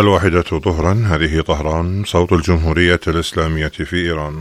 الواحدة ظهرا. هذه طهران، صوت الجمهورية الإسلامية في إيران.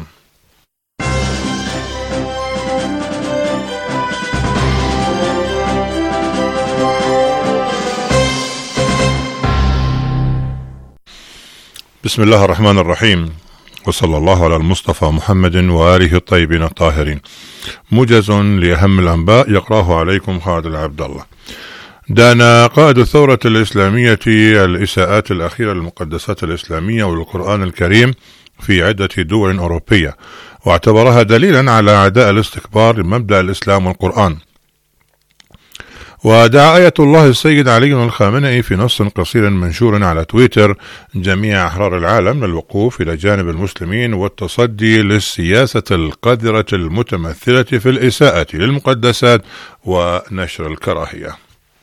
بسم الله الرحمن الرحيم، وصلى الله على المصطفى محمد وآله الطيبين الطاهرين. موجز لأهم الأنباء يقرأه عليكم خالد العبد الله. دان قائد الثورة الإسلامية الإساءات الأخيرة للمقدسات الإسلامية والقرآن الكريم في عدة دول أوروبية، واعتبرها دليلا على عداء الاستكبار لمبدأ الإسلام والقرآن. ودعا آية الله السيد علي الخامنئي في نص قصير منشور على تويتر جميع أحرار العالم للوقوف إلى جانب المسلمين والتصدي للسياسة القذرة المتمثلة في الإساءة للمقدسات ونشر الكراهية.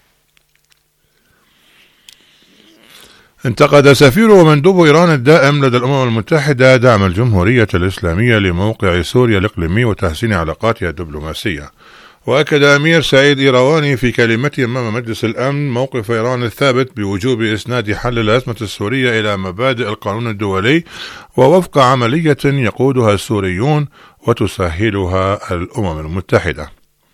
انتقد سفير ومندوب إيران الدائم لدى الأمم المتحدة دعم الجمهورية الإسلامية لموقع سوريا الإقليمي وتحسين علاقاتها الدبلوماسية. وأكد أمير سعيد إيرواني في كلمته أمام مجلس الأمن موقف إيران الثابت بوجوب إسناد حل الأزمة السورية إلى مبادئ القانون الدولي ووفق عملية يقودها السوريون وتسهلها الأمم المتحدة.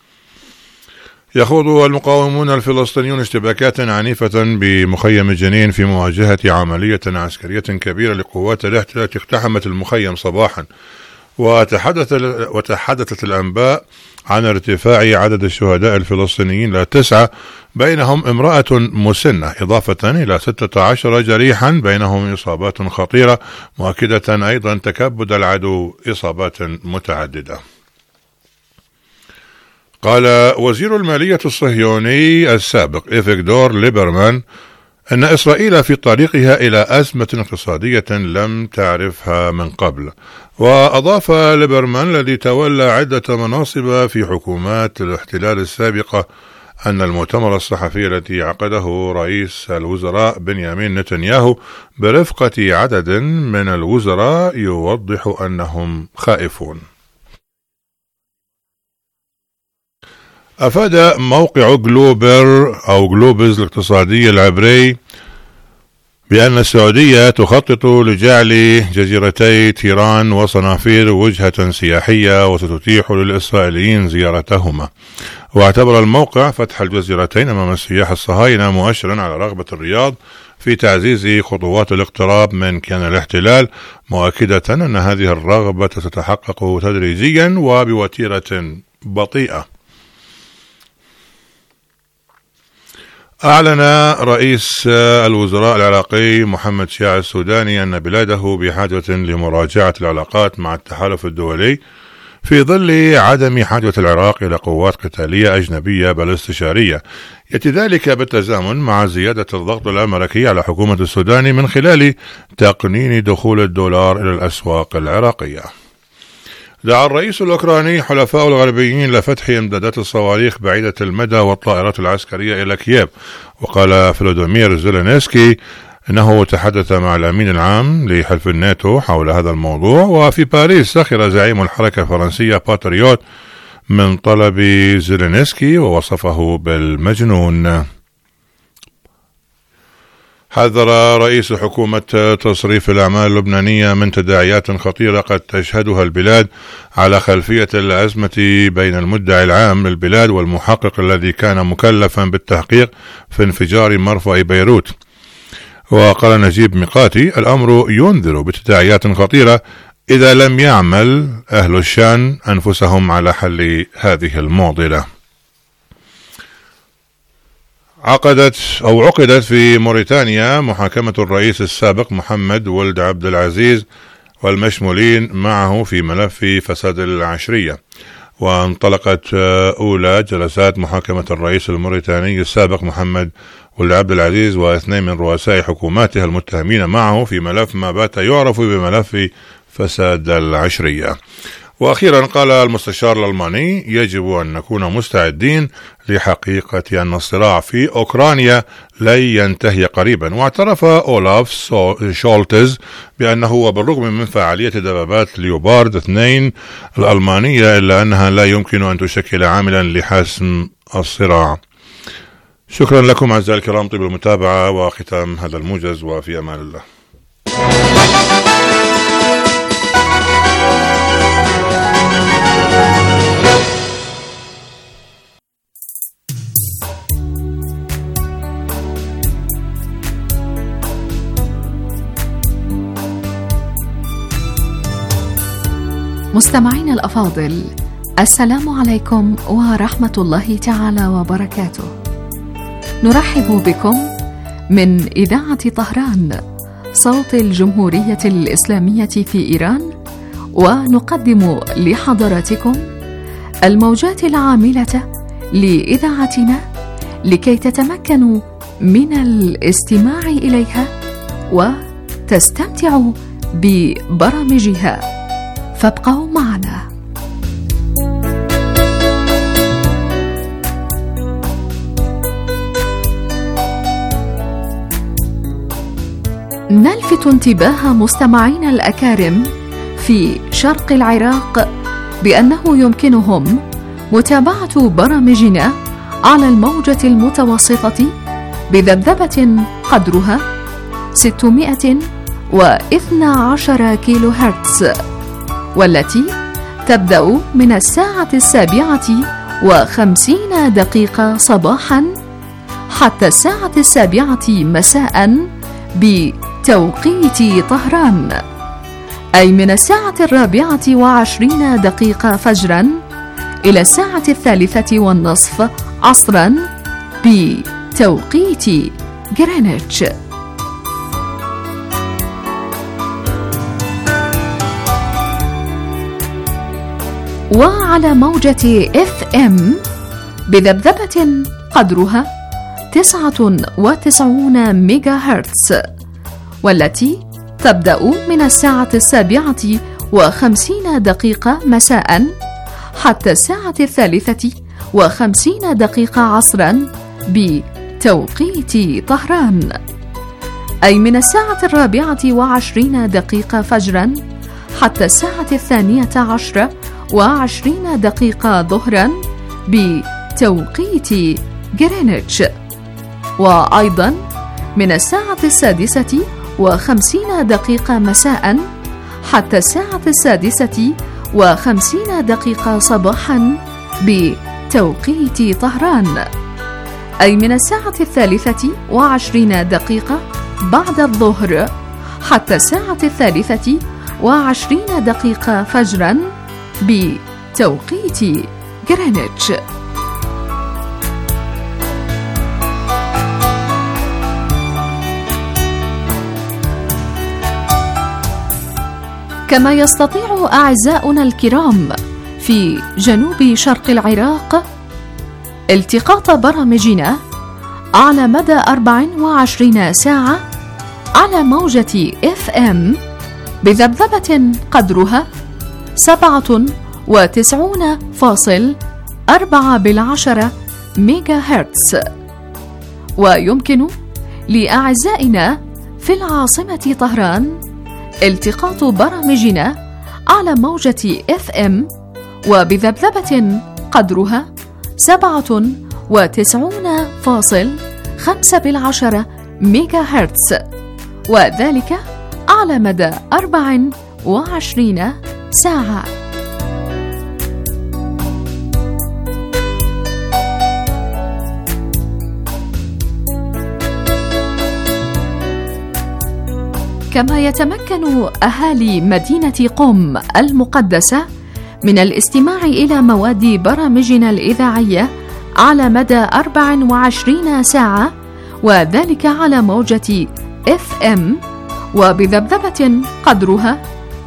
يخوض المقاومون الفلسطينيون اشتباكات عنيفة بمخيم جنين في مواجهة عملية عسكرية كبيرة لقوات الاحتلال التي اقتحمت المخيم صباحا. وتحدثت الأنباء عن ارتفاع عدد الشهداء الفلسطينيين إلى 9، بينهم امرأة مسنة، إضافة إلى 16 جريحا بينهم إصابات خطيرة، مؤكدة أيضا تكبد العدو إصابات متعددة. قال وزير المالية الصهيوني السابق إفيغدور ليبرمان أن إسرائيل في طريقها إلى أزمة اقتصادية لم تعرفها من قبل. وأضاف ليبرمان الذي تولى عدة مناصب في حكومات الاحتلال السابقة أن المؤتمر الصحفي الذي عقده رئيس الوزراء بنيامين نتنياهو برفقة عدد من الوزراء يوضح أنهم خائفون. أفاد موقع جلوبر أو جلوبز الاقتصادي العبري بأن السعودية تخطط لجعل جزيرتي تيران وصنافير وجهة سياحية وستتيح للإسرائيليين زيارتهما. واعتبر الموقع فتح الجزيرتين أمام السياح الصهاينة مؤشرا على رغبة الرياض في تعزيز خطوات الاقتراب من كيان الاحتلال، مؤكدة أن هذه الرغبة تتحقق تدريجيا وبوتيرة بطيئة. أعلن رئيس الوزراء العراقي محمد شياع السوداني أن بلاده بحاجة لمراجعة العلاقات مع التحالف الدولي في ظل عدم حاجة العراق إلى قوات قتالية أجنبية بل استشارية، يأتي ذلك بالتزامن مع زيادة الضغط الأمريكي على حكومة السودان من خلال تقنين دخول الدولار إلى الأسواق العراقية. دعا الرئيس الأوكراني حلفاء الغربيين لفتح إمدادات الصواريخ بعيدة المدى والطائرات العسكرية إلى كييف. وقال فلوديمير زيلينسكي إنه تحدث مع الأمين العام لحلف الناتو حول هذا الموضوع. وفي باريس سخر زعيم الحركة الفرنسية باتريوت من طلب زيلينسكي ووصفه بالمجنون. حذر رئيس حكومة تصريف الأعمال اللبنانية من تداعيات خطيرة قد تشهدها البلاد على خلفية الأزمة بين المدعي العام للبلاد والمحقق الذي كان مكلفا بالتحقيق في انفجار مرفأ بيروت. وقال نجيب ميقاتي الأمر ينذر بتداعيات خطيرة إذا لم يعمل أهل الشان أنفسهم على حل هذه المعضلة. عقدت في موريتانيا محاكمة الرئيس السابق محمد ولد عبد العزيز والمشمولين معه في ملف فساد العشرية. وانطلقت أولى جلسات محاكمة الرئيس الموريتاني السابق محمد ولد عبد العزيز واثنين من رؤساء حكوماته المتهمين معه في ملف ما بات يعرف بملف فساد العشرية. وأخيرا قال المستشار الألماني يجب أن نكون مستعدين لحقيقة أن الصراع في أوكرانيا لن ينتهي قريبا. واعترف أولاف شولتز بأنه وبالرغم من فعالية دبابات ليوبارد 2 الألمانية إلا أنها لا يمكن أن تشكل عاملا لحسم الصراع. شكرا لكم أعزائي الكرام، طيب المتابعة وختام هذا الموجز، وفي أمان الله. مستمعين الأفاضل، السلام عليكم ورحمة الله تعالى وبركاته. نرحب بكم من إذاعة طهران صوت الجمهورية الإسلامية في إيران، ونقدم لحضراتكم الموجات العاملة لإذاعتنا لكي تتمكنوا من الاستماع إليها وتستمتعوا ببرامجها، فابقوا معنا. نلفت انتباه مستمعينا الأكارم في شرق العراق بأنه يمكنهم متابعة برامجنا على الموجة المتوسطة بذبذبة قدرها 612 كيلو هرتز، والتي تبدأ من 7:50 صباحا حتى 7:00 مساء بتوقيت طهران، أي من 4:24 فجرا إلى 3:30 عصرا بتوقيت غرينتش. وعلى موجة FM بذبذبة قدرها 99 ميجا هرتز، والتي تبدأ من 7:50 مساء حتى 3:50 عصرا بتوقيت طهران، أي من 4:24 فجرا حتى 12:20 ظهرا بتوقيت غرينتش، وأيضا من 6:50 مساء حتى 6:50 صباحا بتوقيت طهران، أي من 3:23 بعد الظهر حتى 3:23 فجرا بتوقيت غرينتش. كما يستطيع أعزاؤنا الكرام في جنوب شرق العراق التقاط برامجنا على مدى 24 ساعة على موجة FM بذبذبة قدرها 97.4 ميجا هرتز. ويمكن لأعزائنا في العاصمة طهران التقاط برامجنا على موجة FM وبذبذبة قدرها 97.5 ميجا هرتز، وذلك على مدى 24 ساعة. كما يتمكن أهالي مدينة قم المقدسة من الاستماع إلى مواد برامجنا الإذاعية على مدى 24 ساعة، وذلك على موجة FM وبذبذبة قدرها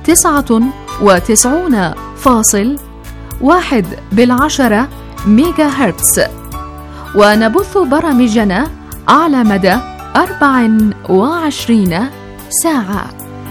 99.1 ميجا هرتز، ونبث برامجنا على مدى 24 ساعة.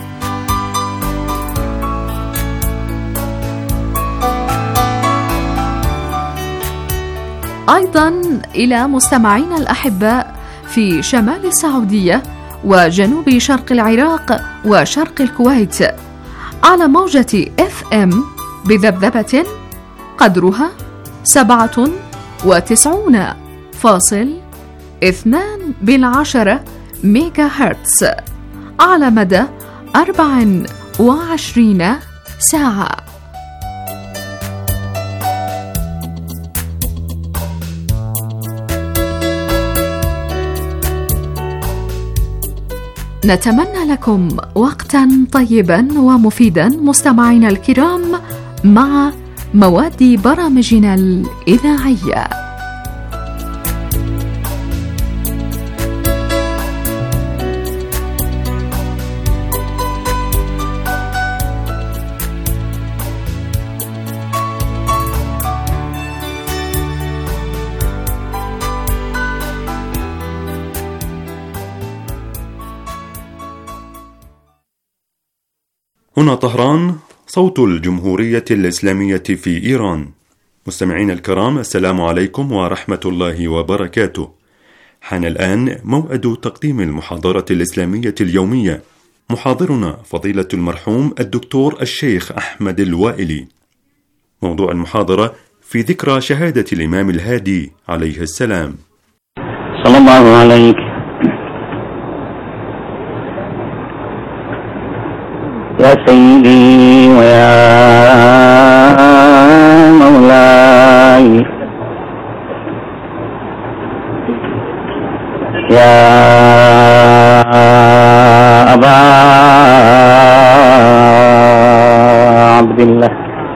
أيضا إلى مستمعينا الأحباء في شمال السعودية وجنوب شرق العراق وشرق الكويت على موجة FM بذبذبة قدرها 97.5 2 ميجا هرتز على مدى 24 ساعة. نتمنى لكم وقتا طيبا ومفيدا مستمعينا الكرام مع مواد برامجنا الإذاعية. هنا طهران، صوت الجمهورية الإسلامية في إيران. مستمعين الكرام، السلام عليكم ورحمة الله وبركاته. حان الآن موعد تقديم المحاضرة الإسلامية اليومية. محاضرنا فضيلة المرحوم الدكتور الشيخ أحمد الوائلي. موضوع المحاضرة في ذكرى شهادة الإمام الهادي عليه السلام. صلى الله عليك يا سيدي ويا مولاي يا أبا عبد الله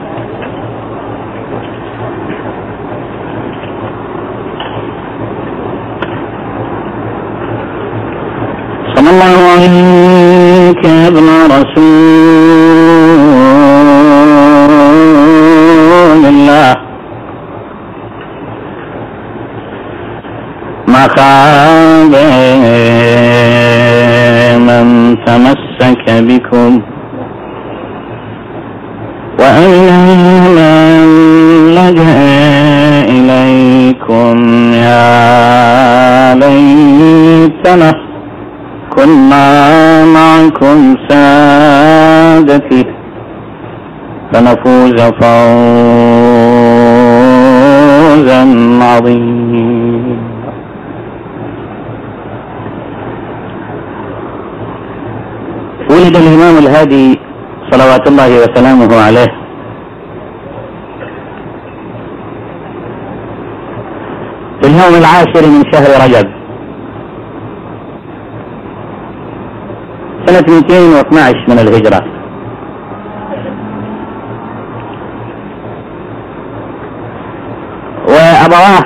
صلى الله عليك يا ابن رسول الله. ما خاب من تمسك بكم وأين من لجأ إليكم. يا ليتنا كنا معكم سادتي فنفوز فوزا عظيما. ولد الإمام الهادي صلوات الله وسلامه عليه في اليوم 10 من شهر رجب سنة 212 من الهجرة. وأبواه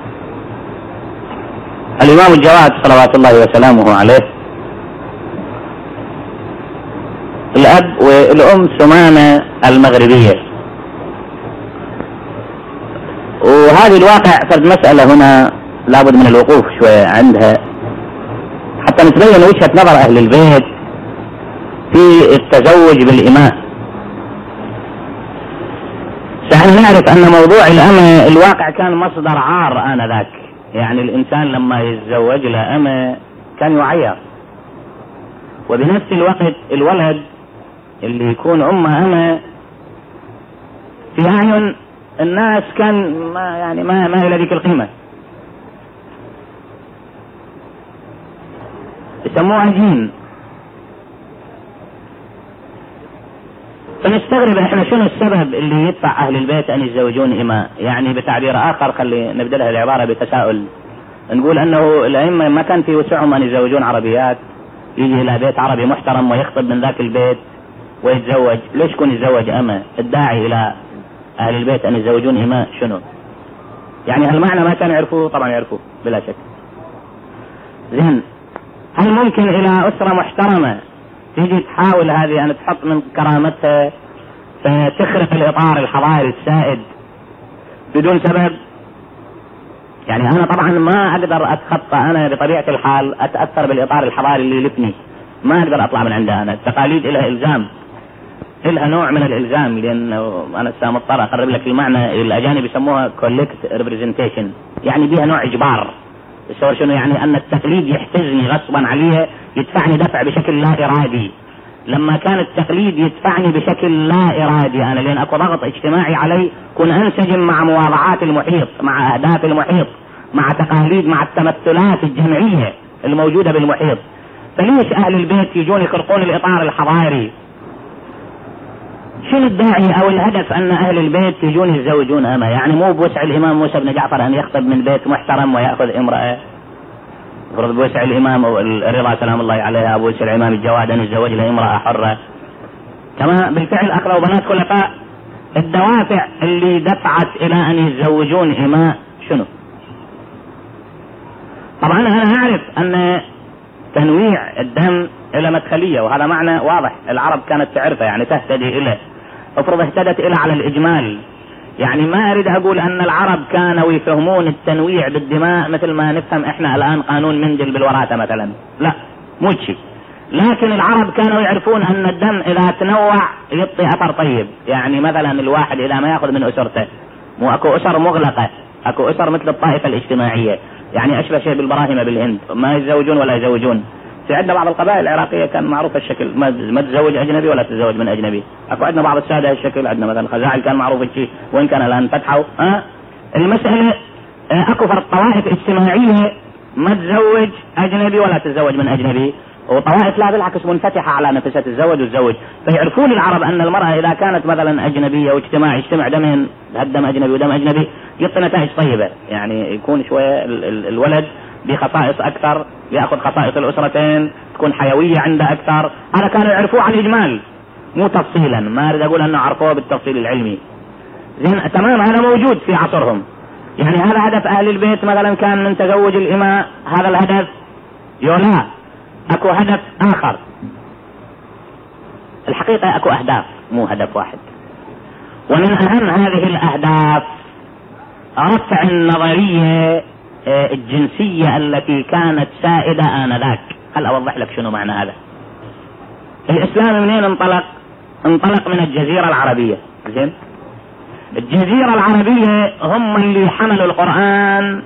الإمام الجواد صلوات الله وسلامه عليه، الأب والأم سمامة المغربية. وهذه الواقع فرد مسألة هنا لابد من الوقوف شوية عندها حتى نتبين وجهة نظر أهل البيت في التزوج بالإماء. سهل نعرف أن موضوع الأمة الواقع كان مصدر عار آنذاك، يعني الإنسان لما يتزوج لأمة كان يعير، وبنفس الوقت الولد اللي يكون أمه أمة في أعين الناس كان ما إلى ذيك القيمة، يسموه عجين. فنستغرب احنا شنو السبب اللي يدفع اهل البيت ان يتزوجون اماء. يعني بتعبير اخر خلي نبدلها العبارة بتساؤل، نقول انه الائمة ما كان في وسعهم ان يتزوجون عربيات، يجي الى بيت عربي محترم ويخطب من ذاك البيت ويتزوج. ليش يكون يتزوج امة؟ الداعي الى اهل البيت ان يتزوجون اماء شنو؟ يعني هالمعنى ما كانوا يعرفوه؟ طبعا يعرفوه بلا شك. زين، هل ممكن الى اسرة محترمة تيجي تحاول هذه ان تحط من كرامتها فتخرق الاطار الحضاري السائد بدون سبب؟ يعني انا طبعا ما اقدر اتخطى، انا بطبيعة الحال اتأثر بالاطار الحضاري اللي يلفني، ما اقدر اطلع من عندها. انا التقاليد لها الزام، لها نوع من الالزام، لان انا مضطر اقرب لك المعنى. الاجانب يسموها collect representation، يعني بها نوع اجبار. الصور شنو؟ يعني ان التقليد يحتزني غصبا عليه، يدفعني دفع بشكل لا ارادي. لما كان التقليد يدفعني بشكل لا ارادي انا، لان اكو ضغط اجتماعي علي، كن انسجم مع مواضعات المحيط، مع اهداف المحيط، مع تقاليد، مع التمثلات الجمعية الموجودة بالمحيط. فليش أهل البيت يجون يخرقون الإطار الحضاري؟ شنو الداعي أو الهدف أن أهل البيت يجون يتزوجون أما؟ يعني مو بوسع الإمام موسى بن جعفر أن يخطب من بيت محترم ويأخذ امرأة؟ فرض بوسع الإمام الرضا سلام الله عليه أبو وسع الإمام الجواد أن يتزوج له امرأة حرة. كما بالفعل أخذوا بنات خلفاء. الدوافع اللي دفعت إلى أن يتزوجون إماء شنو؟ طبعا أنا أعرف أن تنويع الدم إلى مدخلية، وهذا معنى واضح العرب كانت تعرفه، يعني تهتدي إليه. افرض اهتدت إلى على الإجمال، يعني ما أريد أقول أن العرب كانوا يفهمون التنويع بالدماء مثل ما نفهم إحنا الآن قانون مندل بالوراثة مثلا، لا مو شيء. لكن العرب كانوا يعرفون أن الدم إذا تنوع يعطي أثر طيب. يعني مثلا الواحد إذا ما يأخذ من أسرته، مو أكو أسر مغلقة، أكو أسر مثل الطائفة الاجتماعية، يعني أشبه شيء بالبراهمة بالهند، ما يتزوجون ولا يزوجون. في عندنا بعض القبائل العراقية كان معروف الشكل، ما تزوج أجنبي ولا تتزوج من أجنبي. أكو عندنا بعض السادة الشكل، عندنا مثلا الخزاعل كان معروف الشيء، وإن كان الآن فتحوا. المسألة أكو فرق طوائف اجتماعية ما تزوج أجنبي ولا تتزوج من أجنبي، وطوائف لا بالعكس منفتحة على نفسها تتزوج وتزوج. فيعرفون العرب أن المرأة إذا كانت مثلا أجنبية واجتماع دمين، هالدم أجنبي ودم أجنبي، يعطي نتائج طيبة. يعني يكون شوية الولد بخصائص أكثر، يأخذ خصائص الأسرتين، تكون حيوية عنده أكثر. هذا كانوا يعرفوه على الإجمال مو تفصيلا، ما أريد أقول أنه عرفوه بالتفصيل العلمي. زين تمام، هذا موجود في عصرهم. يعني هذا هدف أهل البيت مثلا كان من تزوج الإماء، هذا الهدف يولا. أكو هدف آخر، الحقيقة أكو أهداف مو هدف واحد، ومن أهم هذه الأهداف رفع النظرية الجنسية التي كانت سائدة آنذاك. هل أوضح لك شنو معنى هذا؟ الإسلام منين انطلق؟ انطلق من الجزيرة العربية. زين، الجزيرة العربية هم اللي حملوا القرآن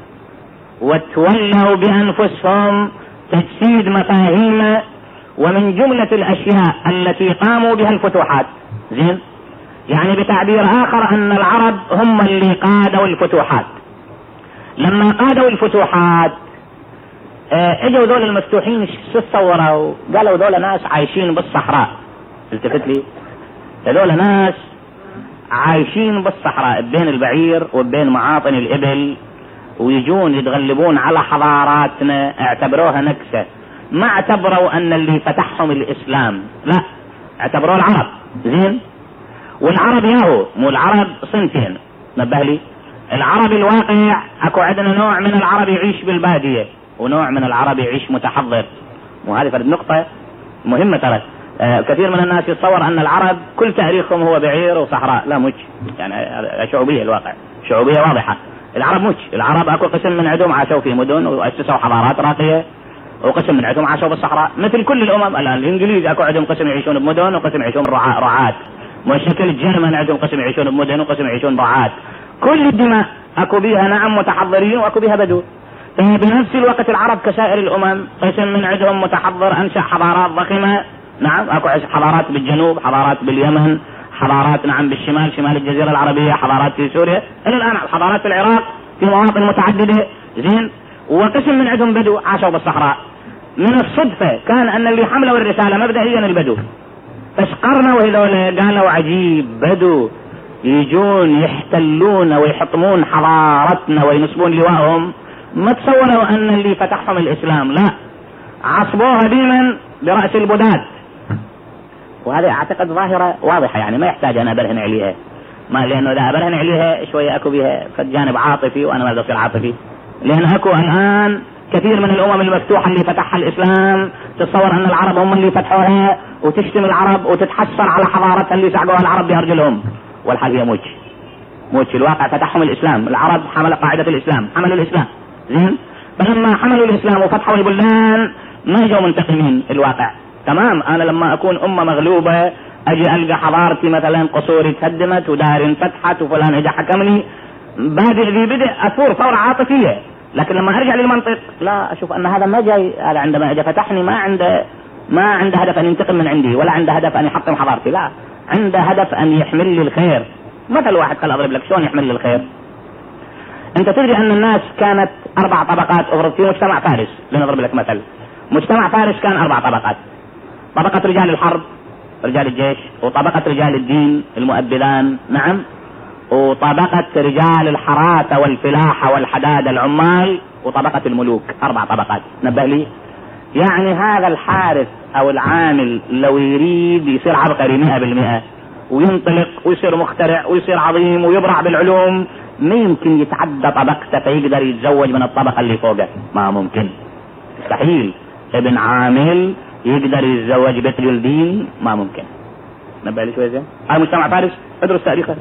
وتولوا بأنفسهم تجسيد مفاهيم، ومن جملة الأشياء التي قاموا بها الفتوحات. زين، يعني بتعبير آخر أن العرب هم اللي قادوا الفتوحات. لما قادوا الفتوحات اجوا ذول المفتوحين شو تصوروا؟ قالوا ذول ناس عايشين بالصحراء. التفت لي، ذول ناس عايشين بالصحراء بين البعير وبين معاطن الإبل، ويجون يتغلبون على حضاراتنا، اعتبروها نكسة. ما اعتبروا أن اللي فتحهم الإسلام، لا، اعتبروه العرب. زين، والعرب ياهو مو العرب صنفين، نبه لي. العرب الواقع اكو عندنا نوع من العرب يعيش بالبادية، ونوع من العرب يعيش متحضر. وهذه فرد نقطة مهمة ترى. كثير من الناس يتصور ان العرب كل تاريخهم هو بعير وصحراء، لا مش، يعني شعوبية، الواقع شعوبية واضحة. العرب مش، العرب اكو قسم من عندهم عاشوا في مدن واسسوا حضارات راقية، وقسم من عندهم عاشوا بالصحراء مثل كل الامم. الان الانجليز اكو عندهم قسم يعيشون بمدن وقسم يعيشون رعاة، وشكل الجرمن عندهم قسم يعيشون بمدن وقسم يعيشون برعاة. كل الدماء اكو بيها نعم متحضرين واكو بيها بدو. بنفس الوقت العرب كسائر الامم قسم من عندهم متحضر انشأ حضارات ضخمة، نعم اكو حضارات بالجنوب، حضارات باليمن، حضارات نعم بالشمال، شمال الجزيرة العربية، حضارات في سوريا، الى الان حضارات في العراق في مواطن متعددة. زين، وقسم من عندهم بدو عاشوا بالصحراء. من الصدفة كان ان اللي حملوا الرسالة مبدئيا البدو، بس قرنوا هذول قالوا عجيب، بدو يجون يحتلون ويحطمون حضارتنا وينصبون لواءهم. ما تصوروا ان اللي فتحهم الاسلام، لا، عصبوها ديما برأس البداد. وهذا اعتقد ظاهرة واضحة، يعني ما يحتاج انا ابرهن عليها، ما لانه اذا ابرهن عليها شوية اكو بها جانب عاطفي، وانا ما بدي اصير عاطفي، لان اكو الان كثير من الامم المفتوحة اللي فتحها الاسلام تتصور ان العرب هم اللي فتحوها، وتشتم العرب وتتحسر على حضارتها اللي سعقوها العرب بارجلهم، والحال هي موج. الواقع فتحهم الاسلام، العرب حمل قاعدة الاسلام، حملوا الاسلام. زين، فلما حملوا الاسلام وفتحوا البلدان ما جو منتقمين. الواقع تمام، انا لما اكون امة مغلوبة اجي القى حضارتي مثلا قصوري تهدمت ودار انفتحت وفلان اجى حكمني، بادئ ذي بدء اثور ثورة عاطفية. لكن لما ارجع للمنطق لا، اشوف ان هذا ما جاي، هذا عندما اجى فتحني ما عنده هدف ان ينتقم من عندي، ولا عنده هدف ان يحطم حضارتي، لا، عنده هدف ان يحمل لي الخير. مثل واحد، خل اضرب لك شلون يحمل لي الخير. انت تدري ان الناس كانت 4 طبقات افرض في مجتمع فارس، لنضرب لك مثل، مجتمع فارس كان 4 طبقات: طبقة رجال الحرب رجال الجيش، وطبقة رجال الدين المؤبدان، نعم، وطبقة رجال الحراثة والفلاحة والحداد العمال، وطبقة الملوك. 4 طبقات. نبه لي، يعني هذا الحارث او العامل لو يريد يصير عبقري 100% وينطلق ويصير مخترع ويصير عظيم ويبرع بالعلوم، ما يمكن يتعدى طبقته فيقدر يتزوج من الطبقة اللي فوقه، ما ممكن، مستحيل. ابن عامل يقدر يتزوج بنت الدين، ما ممكن. نبه لي شوي زين. هاي مجتمع فارس، ادرس تاريخه.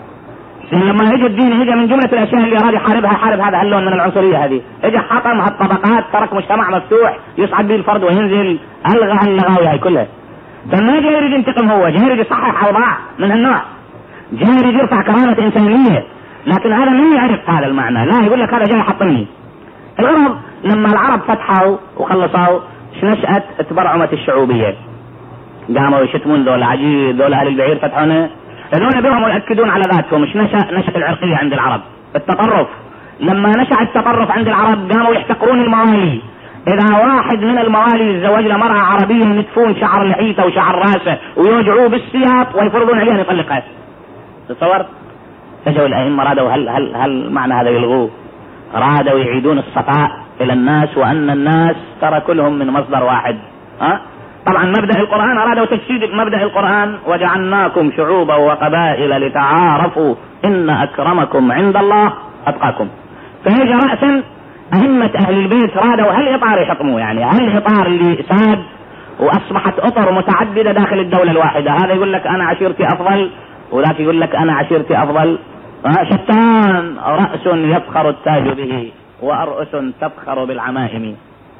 لما اجى الدين اجى من جملة الاشياء اللي اراد يحاربها، حارب هذا اللون من العنصرية هذه، اجى حطم هالطبقات، ترك مجتمع مفتوح يصعد به الفرد وينزل، الغى اللغاوي هاي كلها. فما جاي يريد ينتقم، هو جاي يريد يصحح اوضاع من هالنوع، جاي يريد يرفع كرامة انسانية، لكن هذا ما يعرف هذا المعنى، لا يقول لك هذا جاي يحطمني. الغرض لما العرب فتحوا وخلصوا نشأت تبرعمة الشعوبية، قاموا يشتمون ذول عجيب، ذول اهل البعير فتحونا، هذول بهم يؤكدون على ذاتهم. مش نشأت العرقية عند العرب، التطرف. لما نشأ التطرف عند العرب قاموا يحتقرون الموالي. اذا واحد من الموالي يتزوج لمرأة عربية ينتفون شعر لحيته وشعر راسه ويوجعوه بالسياط ويفرضون عليه ان يطلقها. تصور؟ اجوا الائمة رادوا هل معنى هذا يلغوه، رادوا يعيدون الصفاء الى الناس، وان الناس ترى كلهم من مصدر واحد. طبعا مبدأ القرآن أرادوا تجسيد مبدأ القرآن: وجعلناكم شعوبا وقبائل لتعارفوا إن أكرمكم عند الله أتقاكم. فهي رأسا أئمة أهل البيت رادوا هالإطار يحطموه، يعني هالإطار اللي ساد وأصبحت أطر متعددة داخل الدولة الواحدة. هذا يقول لك أنا عشيرتي أفضل، وذاك يقول لك أنا عشيرتي أفضل. شتان رأس يفخر التاج به، وأرؤس تفخر بالعمائم.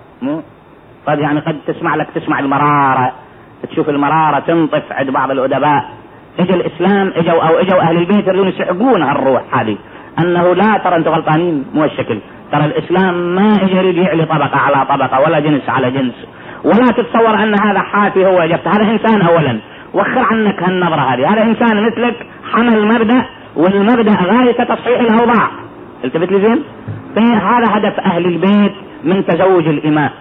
قد يعني قد تسمع المرارة، تشوف المرارة تنطف عند بعض الأدباء. اجى الإسلام، اجوا أهل البيت يريدون يسحقون هالروح هذه، أنه لا ترى أنتم غلطانين، مو الشكل، ترى الإسلام ما يريد يعلي طبقة على طبقة ولا جنس على جنس، ولا تتصور أن هذا حافي هو جبت، هذا إنسان أولا، وخر عنك هالنظرة هذه، هذا إنسان مثلك حمل مبدأ، والمبدأ غاية تصحيح الأوضاع. التفت لي زين؟ هذا هدف أهل البيت من تزوج الإماء.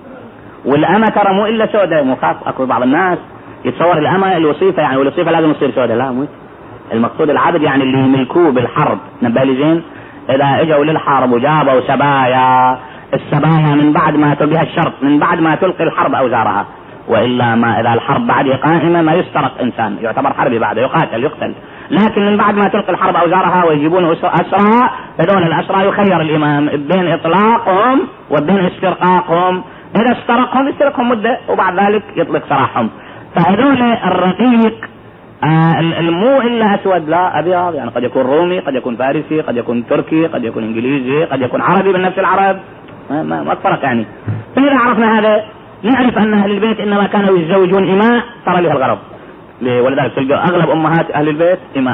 والأمة ترى مو إلا سوداء، مو خاص. أكو بعض الناس يتصور الأمة الوصيفة، يعني والوصيفة لازم تصير سوداء، لا مو المقصود العبد، يعني اللي يملكوه بالحرب. نبه لي زين؟ إذا إجوا للحرب وجابوا سبايا، السبايا من بعد ما تلقيها الشرط، من بعد ما تلقي الحرب أوزارها، وإلا ما إذا الحرب بعد قائمة ما يسترق إنسان، يعتبر حربي بعده، يقتل. لكن من بعد ما تلقي الحرب أوزارها ويجيبون أسرى، هذول الأسرى يخير الإمام بين إطلاقهم وبين استرقاقهم. إذا استرقهم مدة وبعد ذلك يطلق سراحهم. فهذول الرقيق المو إلا أسود لا أبيض، يعني قد يكون رومي، قد يكون فارسي، قد يكون تركي، قد يكون إنجليزي، قد يكون عربي من نفس العرب، ما فرق يعني. فإذا عرفنا هذا نعرف أن أهل البيت إنما كانوا يتزوجون إماء ترى لها الغرض. ولذلك تلقى أغلب أمهات أهل البيت إماء،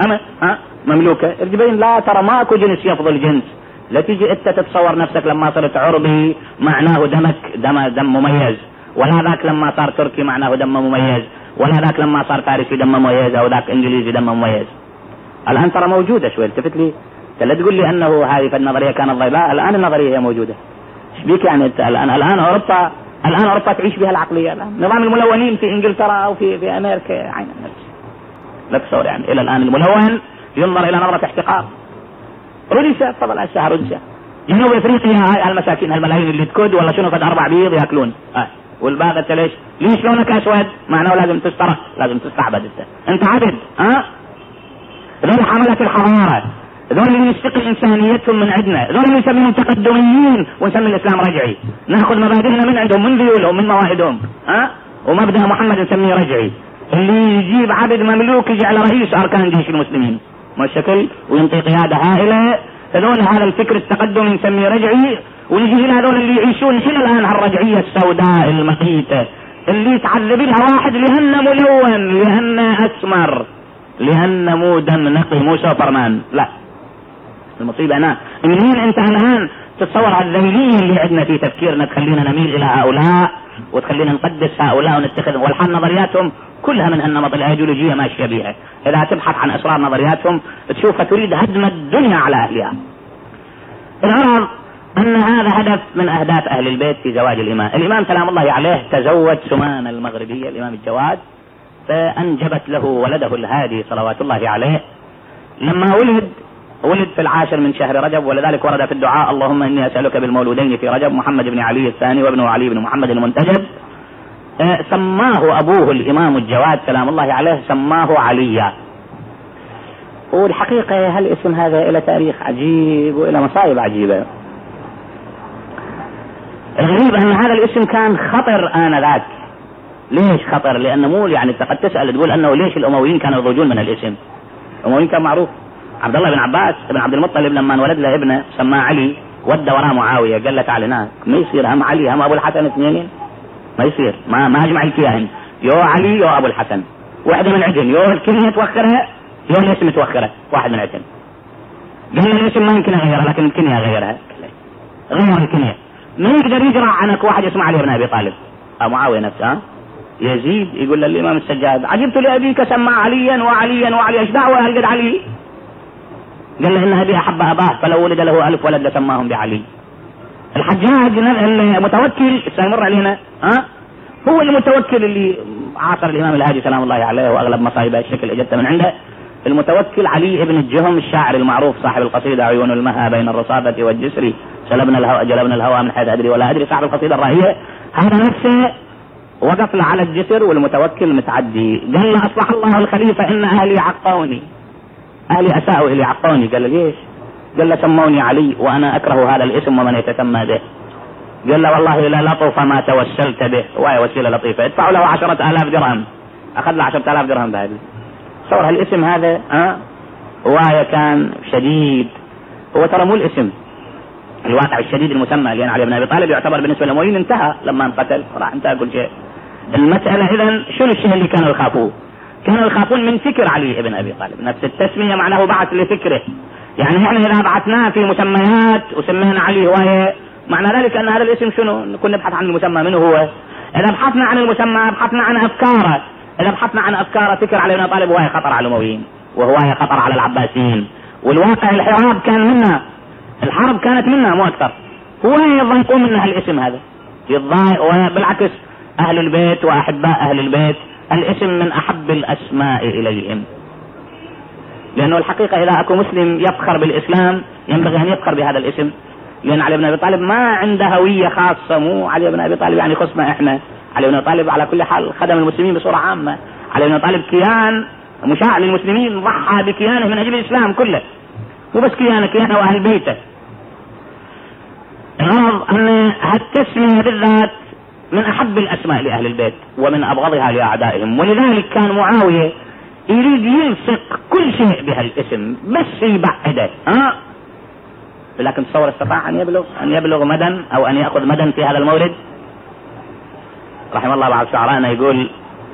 مملوكة. الجبين لا ترى ماكو جنس يفضل جنس. لا تيجي انت تتصور نفسك لما صرت عربي معناه دمك دم مميز، ولا ذاك لما صار تركي معناه دم مميز، ولا ذاك لما صار فارسي دم مميز، او ذاك انجليزي دم مميز. الان ترى موجودة شوي. التفت لي، لا تقول لي انه هذه في النظرية كانت ضيباء، الان النظرية هي موجودة. ايش بيك يعني انت الان اوروبا تعيش بها العقلية. الان نظام الملونين في انجلترا او في امريكا عين النفس. لا تصور يعني الى الان الملون ينظر الى نظرة احتقار. روديسا طبعا الاشياء روديسا، جنوب افريقيا هاي المساكين هالملايين اللي تكد ولا شنو قد 4 بيض ياكلون، والباقي ليش لونك اسود؟ معناه لازم تسترق، لازم تستعبد انت عبد. ذول حملة الحضارة، ذول اللي نستقل انسانيتهم من عندنا، ذول اللي نسميهم تقدميين ونسمي الاسلام رجعي، ناخذ مبادئنا من عندهم، من ذيولهم، من مواعيدهم. ومبدأ محمد نسميه رجعي، اللي يجيب عبد مملوك يجعل رئيس اركان جيش المسلمين، ما الشكل، وينطي قيادة هائلة. هذول هذا الفكر التقدم نسميه رجعي. ونجي الى هذول اللي يعيشون هنا الان هالرجعية السوداء المقيتة، اللي يتعذب لها واحد لأنه ملون، لأنه اسمر، لأنه مو دم نقي، مو سوبرمان. لا، المصيبة هنا منين انت الان تتصور الذيلية اللي عندنا في تفكيرنا تخلينا نميل الى هؤلاء وتخلينا نقدس هؤلاء ونتخذ، والحال نظرياتهم كلها من النمط الايديولوجية ماشية بيها. اذا تبحث عن اسرار نظرياتهم تشوفها تريد هدم الدنيا على اهلها. الغرض أن هذا هدف من أهداف أهل البيت في زواج الإمام. الإمام سلام الله عليه تزوج سمان المغربية الإمام الجواد، فأنجبت له ولده الهادي صلوات الله عليه. لما ولد في 10 من شهر رجب، ولذلك ورد في الدعاء: اللهم إني أسألك بالمولودين في رجب محمد بن علي الثاني وابنه علي بن محمد المنتجب. سماه أبوه الإمام الجواد سلام الله عليه، سماه عليا. والحقيقة هالاسم هذا إلى تاريخ عجيب وإلى مصائب عجيبة. الغريب أن هذا الاسم كان خطر آنذاك. ليش خطر؟ لأنه مو يعني قد تسأل تقول أنه ليش الأمويين كانوا يضجون من الاسم. الأمويين كان معروف. عبد الله بن عباس بن عبد المطلب لما انولد له ابنه سماه علي، ودى وراه معاوية قال له تعال هناك، ما يصير هم علي هم أبو الحسن اثنين، ما يصير، ما أجمع الكياهن، يو علي يو أبو الحسن، واحدة من عندهم، يو الكنية توخرها يو الاسم توخرها، واحد من عندهم. قال له الاسم ما يمكن أغيرها لكن الكنية أغيرها، غير الكنية. ما يقدر يجرع عنك واحد اسمه علي بن أبي طالب أو معاوية نفسه. يزيد يقول للإمام السجاد: عجبت لأبيك سمى عليا وعليا وعلي، ايش دعوة هالقد علي؟ قال له إن أبي أحب أباه فلو ولد له 1000 ولد لسماهم بعلي. الحجاج المتوكل استمر علينا هو المتوكل اللي عاصر الإمام الهادي سلام الله عليه، وأغلب مصايبه الشكل اجت من عنده. المتوكل علي ابن الجهم الشاعر المعروف صاحب القصيدة: عيون المها بين الرصافة والجسر، جلبنا الهوى من حيث أدري ولا أدري، صاحب القصيدة الرائية. هذا نفسه وقف له على الجسر والمتوكل متعدي. قال له: أصلح الله الخليفة إن أهلي عقوني، أهلي أساءوا إلي عقوني. قال له: ليش؟ قال له: سموني علي وأنا أكره هذا الاسم ومن يتسمى به. قال له: والله لا لطف ما توسلت به، وهي وسيلة لطيفة، ادفعوا له 10,000 درهم. أخذ له 10,000 درهم بعد. صور هالاسم هذا وهي كان شديد. هو ترى مو الاسم الواقع الشديد المسمى، لأن علي بن أبي طالب يعتبر بالنسبة للأمويين انتهى لما انقتل، راح انتهى كل شيء. المسألة إذن شنو الشيء اللي كانوا يخافوه؟ كانوا يخافون من فكر علي بن أبي طالب. نفس التسمية معناه بعث لفكره. يعني احنا إذا بعثناه في مسميات وسمينا علي هواية، معنى ذلك أن هذا الاسم شنو؟ نكون نبحث عن المسمى منه هو. إذا بحثنا عن المسمى بحثنا عن أفكاره. إذا بحثنا عن أفكاره فكر علي بن أبي طالب هواية خطر على الأمويين وهواية خطر على العباسيين. والواقع الحراب كان منا، الحرب كانت منا مو أكثر. هواية يضايقون منها الاسم هذا، يضايق. وبالعكس أهل البيت وأحباء أهل البيت الاسم من أحب الأسماء إليهم، لأنه الحقيقة إذا أكو مسلم يفخر بالإسلام ينبغي أن يفخر بهذا الاسم. لأن علي بن أبي طالب ما عنده هوية خاصة، مو علي بن أبي طالب يعني خصنا إحنا. علي بن أبي طالب على كل حال خدم المسلمين بصورة عامة. علي بن أبي طالب كيان مشاع للمسلمين، ضحى بكيانه من أجل الإسلام كله، مو بس كيانه وأهل بيته. الغرض أن هالتسمية بالذات من أحب الأسماء لأهل البيت ومن أبغضها لأعدائهم. ولذلك كان معاوية يريد يلصق كل شيء بهالاسم بس يبعده. لكن تصور استطاع أن يبلغ مدى أو أن يأخذ مدى في هذا المولد. رحمه الله بعض شعرانا يقول: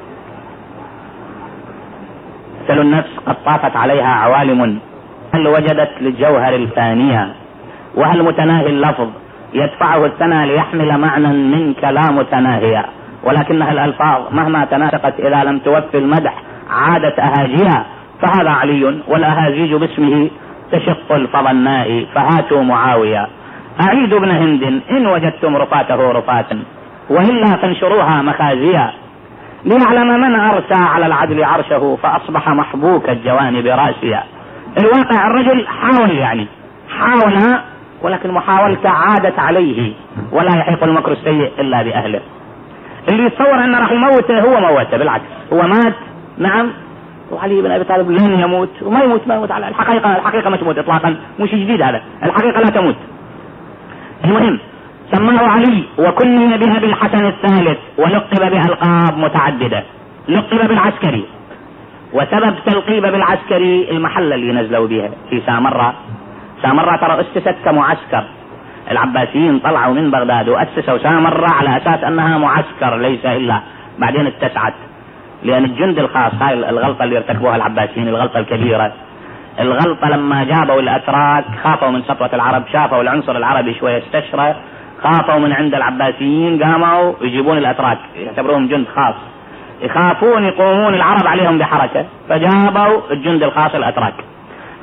مثل النفس قد طافت عليها عوالم، هل وجدت للجوهر الفانية، وهل متناهي اللفظ يدفعه الثنى ليحمل معنى من كلام تناهيا، ولكنها الألفاظ مهما تناسقت إذا لم توفي المدح عادت أهاجيها، فهذا علي والأهازيج باسمه تشق الفضناء، فهاتوا معاوية أعيد ابن هند إن وجدتم رفاته رفاتا، وإلا فانشروها مخازيا، ليعلم من أرسى على العدل عرشه فأصبح محبوك الجوانب راسيا. الواقع الرجل حاول ولكن محاولته عادت عليه، ولا يحيق المكر السيء إلا بأهله. اللي يتصور أنه راح يموته هو موته، بالعكس هو مات. نعم، وعلي بن أبي طالب لن يموت وما يموت على الحقيقة ما تموت إطلاقا، مش جديد هذا، الحقيقة لا تموت. المهم سماه علي وكني بها بالحسن الثالث، ولقب بألقاب متعددة. لقب بالعسكري، وسبب تلقيب بالعسكري المحل اللي نزلوا بها في سامرة. سامرة ترى أسست كمعسكر، العباسيين طلعوا من بغداد وأسسوا سامرة على أساس أنها معسكر ليس إلا، بعدين اتسعت لأن الجند الخاص. هاي الغلطة اللي ارتكبوها العباسيين، الغلطة الكبيرة. الغلطة لما جابوا الأتراك خافوا من سطوة العرب، شافوا العنصر العربي شوية استشرى، خافوا من عند العباسيين، قاموا يجيبون الأتراك يعتبروهم جند خاص، يخافون يقومون العرب عليهم بحركة، فجابوا الجند الخاص الأتراك.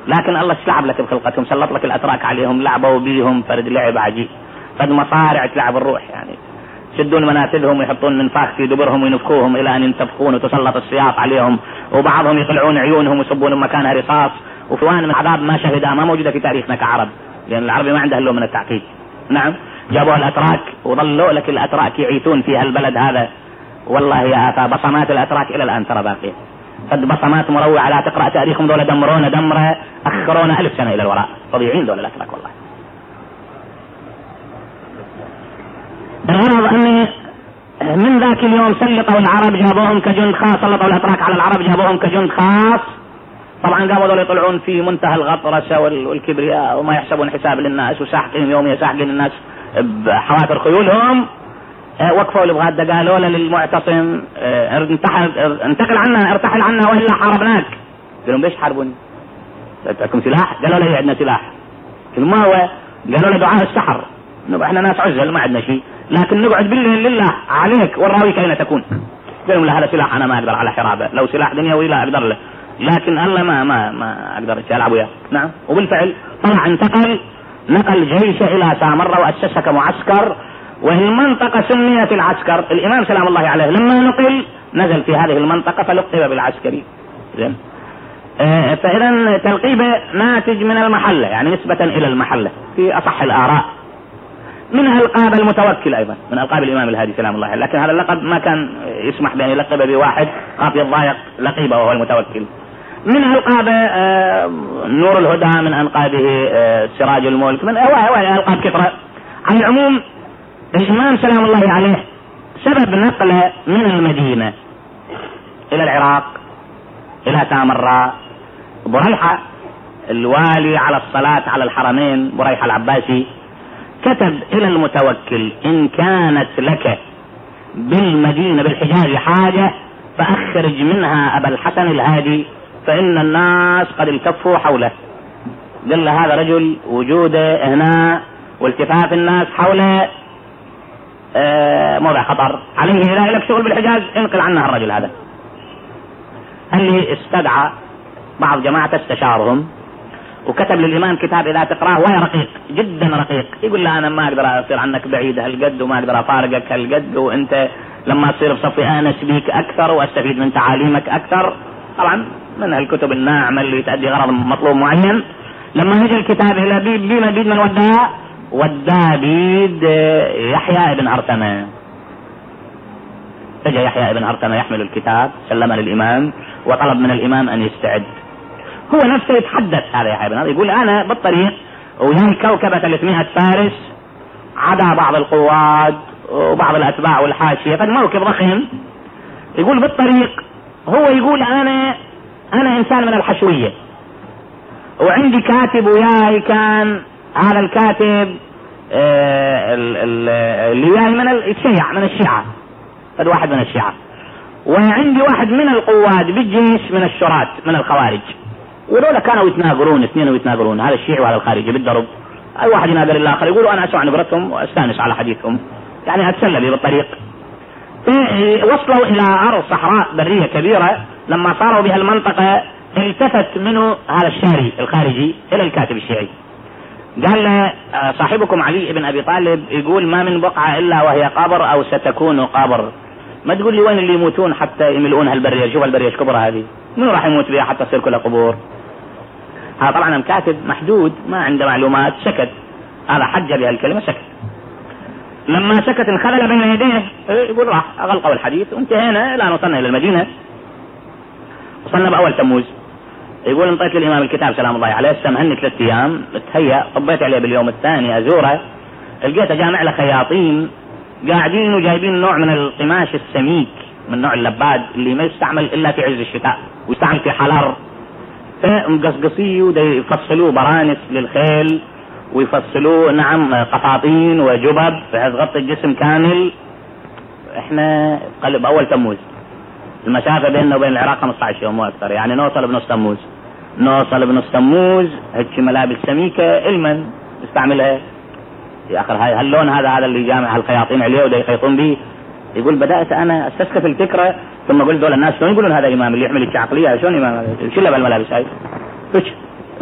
لكن الله لعب لك بخلقتهم، سلط لك الأتراك عليهم، لعبوا بيهم فرد لعب عجيب، فرد مصارع تلعب الروح، يعني يشدون منافذهم ويحطون منفاخ في دبرهم وينفخوهم إلى أن ينتفخون وتسلط السياط عليهم، وبعضهم يطلعون عيونهم ويصبون مكانها رصاص، وفوان من عذاب ما شهدها ما موجودة في تاريخنا كعرب، لأن العربي ما عنده اللون من التعقيد. نعم جابوا الأتراك وظلوا لك الأتراك يعيتون في هالبلد هذا، والله يا آفا بصمات الأتراك إلى الآن ترى باقية، قد بصمات مروعة. لا تقرأ تاريخهم دولة دمرونا دمرة أخرونا 1000 سنة إلى الوراء، طبيعيين دولة الأتراك والله. الغرض أن من ذاك اليوم سلطوا العرب جابوهم كجند خاص، سلطوا الأتراك على العرب جابوهم كجند خاص. طبعا قاموا دول يطلعون في منتهى الغطرسة والكبرياء وما يحسبون حساب للناس، وساحقين يوم ساحقين الناس بحوافر خيولهم. وقفوا البغاد قالوا له للمعتصم انتقل عنا ارتحل عنا والا حاربناك. قالوا ليش حاربوني؟ لكم سلاح؟ قالوا له عندنا سلاح. قالوا ما هو؟ قالوا له دعاء السحر، احنا ناس عزل ما عندنا شيء، لكن نقعد بالليل لله عليك والراويك اين تكون. قالوا له هذا سلاح انا ما اقدر على حرابه، لو سلاح دنيوي لا اقدر له، لكن الله ما اقدر العب وياه. نعم وبالفعل طلع نقل جيش الى سامره واسسها كمعسكر، والمنطقة سميت العسكر. الإمام سلام الله عليه لما نقل نزل في هذه المنطقة فلقب بالعسكري. فإذا تلقيبه ناتج من المحلة، يعني نسبة إلى المحلة في أصح الآراء. منها ألقاب المتوكل أيضا من ألقاب الإمام الهادي سلام الله عليه، لكن هذا اللقب ما كان يسمح بأن يلقب بواحد قاف يضايق لقيبه وهو المتوكل. منها ألقاب نور الهدى، من ألقابه سراج الملك، من ألقاب كثرة. على العموم الإمام سلام الله عليه سبب نقله من المدينة إلى العراق إلى سامراء، بريحة الوالي على الصلاة على الحرمين بريحة العباسي كتب إلى المتوكل: إن كانت لك بالمدينة بالحجاز حاجة فأخرج منها أبا الحسن الهادي فإن الناس قد التفوا حوله. قال له هذا رجل وجوده هنا والتفاف الناس حوله موضع خطر عليه، إذا لك شغل بالحجاز انقل عنها الرجل هذا. اللي استدعى بعض جماعة استشارهم وكتب للإمام كتاب إذا تقراه وهي رقيق جدا رقيق، يقول له أنا ما أقدر أصير عنك بعيد هالقد وما أقدر أفارقك هالقد، وأنت لما تصير بصفي أنس بيك أكثر وأستفيد من تعاليمك أكثر. طبعا من الكتب الناعمة اللي تؤدي غرض مطلوب معين. لما يجي الكتاب إلى بيد من وداه بيد يحيى بن هرتمة. فجأة يحيى بن هرتمة يحمل الكتاب سلم للإمام وطلب من الإمام أن يستعد. هو نفسه يتحدث هذا يحيى بن هرتمة، يقول أنا بالطريق وياي كوكبة 300 فارس عدا بعض القواد وبعض الأتباع والحاشية، فالموكب ضخم. يقول بالطريق هو يقول أنا إنسان من الحشوية وعندي كاتب وياي، كان هذا الكاتب اللي وياي من الشيعة، هذا واحد من الشيعة، وعندي واحد من القواد بالجيش من الشرات من الخوارج، ولولا كانوا اثنين يتناقرون هذا الشيعي وهذا الخارجي بالضرب، اي واحد يناقر الاخر، يقولوا انا اسمع نبرتهم واستانس على حديثهم، يعني اتسلى بي بالطريق. وصلوا الى ارض صحراء برية كبيرة، لما صاروا بها المنطقة التفت منه هذا الشاري الخارجي الى الكاتب الشيعي، قال له صاحبكم علي بن ابي طالب يقول ما من بقعة الا وهي قبر او ستكون قبر، ما تقول لي وين اللي يموتون حتى يملؤون هالبرية، شوف البرية كبرى هذه، منو راح يموت بها حتى تصير كلها قبور؟ هذا طبعا الكاتب محدود ما عنده معلومات، سكت، هذا حج بهالكلمة سكت. لما سكت انخلل بين يديه، يقول راح اغلقوا الحديث وانتهينا الى ان وصلنا الى المدينة. وصلنا باول تموز، يقول انطيت للامام الكتاب سلام الله عليه، استمهني 3 ايام تهيأ، طبيت عليه باليوم الثاني ازوره، لقيته جامع له خياطين قاعدين وجايبين نوع من القماش السميك من نوع اللباد اللي ما يستعمل الا في عز الشتاء ويستعمل في حلر، فمقصقصيه ويفصلوه برانس للخيل ويفصلوه نعم قفاطين وجبب بحيث تغطي الجسم كامل. احنا قلب اول تموز، المسافة بيننا وبين العراق 15 يوم واكثر، يعني نوصل بنص تموز هيك ملابس سميكة المن نستعملها في اخر هاي هاللون هذا اللي جامع هالخياطين عليه وده يخيطون به. يقول بدأت انا استسقف الفكرة ثم قلت دول الناس شلون يقولون هذا امام اللي يحمل العقلية، شلون امام شو بالملابس هاي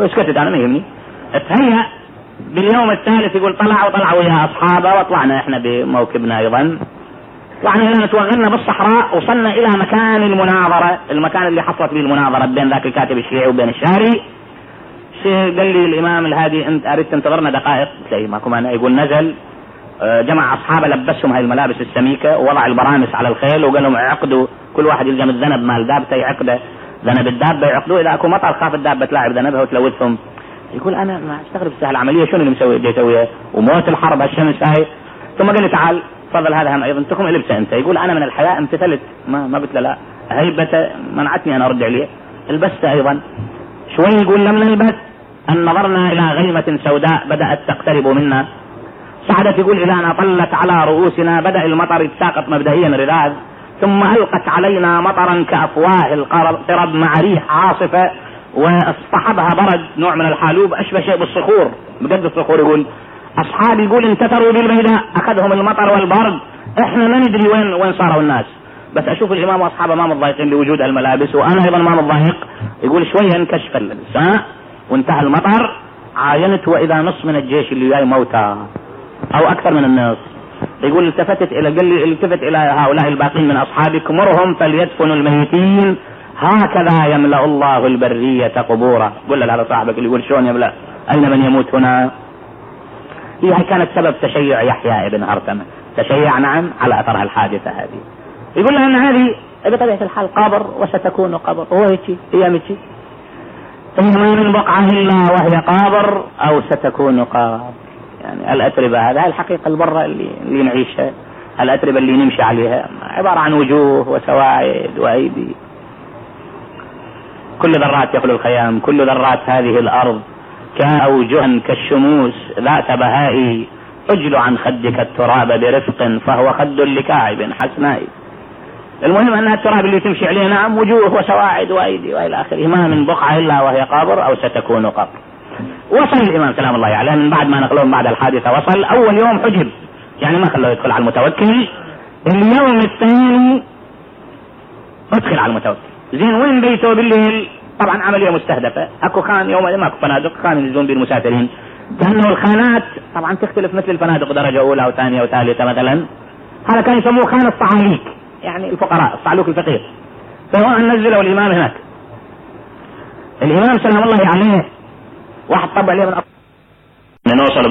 وسكتت أنا ما يهمني. تهيأ باليوم الثالث يقول طلعوا ويا أصحابه، وطلعنا إحنا بموكبنا أيضا. طلعنا هنا توغلنا بالصحراء، وصلنا إلى مكان المناظرة، المكان اللي حصلت به المناظرة بين ذاك الكاتب الشيعي وبين الشاري. قال لي الإمام الهادي أنت أردت تنتظرنا دقائق؟ تلاقي ماكو مانع. يقول نزل جمع أصحابه، لبسهم هاي الملابس السميكة، ووضع البرامس على الخيل، وقال لهم اعقدوا كل واحد يلزم الذنب مال دابته يعقده، ذنب الدابة يعقدوه، إذا أكو مطر خاف الدابة تلاعب ذنبها وتلوثهم. يقول أنا ما أستغرب سهل العملية، شنو اللي يسويها وموت الحرب هالشمس هاي. ثم قال لي تعال تفضل هذا هم أيضا تكم لبسه أنت. يقول أنا من الحياة امتثلت، ما قلت لا، هيبته منعتني أن أرد عليه، البسته أيضا. شوي يقول لم نلبس أن نظرنا إلى غيمة سوداء بدأت تقترب منا، صعدت يقول إلى أن أطلت على رؤوسنا، بدأ المطر يتساقط مبدئيا رذاذ، ثم ألقت علينا مطرا كأفواه القرب مع ريح عاصفة، واصطحبها برد نوع من الحالوب أشبه شيء بالصخور، بجد الصخور. يقول أصحابي يقول انتثروا بالبيداء، أخذهم المطر والبرد، إحنا ما ندري وين صاروا الناس. بس أشوف الإمام وأصحابه ما متضايقين لوجود الملابس، وأنا أيضا ما متضايق. يقول شوية انكشف السماء وانتهى المطر، عاينت وإذا نصف من الجيش اللي جاي موتى أو أكثر من النصف. يقول التفت إلى هؤلاء الباقين من أصحابي، كمرهم فليدفنوا الميتين، هكذا يملأ الله البرية قبورا. قل على صاحبك اللي يقول شلون يملأ، أين من يموت هنا. هي كانت سبب تشيع يحيى ابن أرتمة، تشيع نعم على أثرها الحادثة هذه. يقول لها أن هذه بطبيعة الحال قبر وستكون قبر، هو هيك هي مشي، ما من بقعة إلا وهي قابر أو ستكون قابر. يعني الأتربة هذا الحقيقة البرة اللي نعيشها، الأتربة اللي نمشي عليها عبارة عن وجوه وسواعد وأيدي، كل ذرات يخلو الخيام، كل ذرات هذه الأرض كأوجه كالشموس ذات بهاء، اجل عن خدك التراب برفق فهو خد لكاعب حسناء. المهم أن التراب اللي تمشي عليه نعم وجوه وسواعد وأيدي وإلى آخره، ما من بقعة إلا وهي قابر أو ستكون قبر. وصل الإمام سلام الله عليه من بعد ما نقلهم بعد الحادثة، وصل أول يوم حجب، يعني ما خلوه يدخل على المتوكل. اليوم الثاني ادخل على المتوكل. زين وين بيته بالليل؟ طبعا عملية مستهدفة، اكو خان يوم ماكو فنادق، خان ينزلون به المسافرين، لأنه الخانات طبعا تختلف مثل الفنادق درجة أولى وثانية وثالثة مثلا. هذا كان يسموه خان الصعاليك، يعني الفقراء، الصعلوك الفقير. فهو نزله الإمام هناك. الإمام سلام الله عليه واحد طبع عليه من نوصل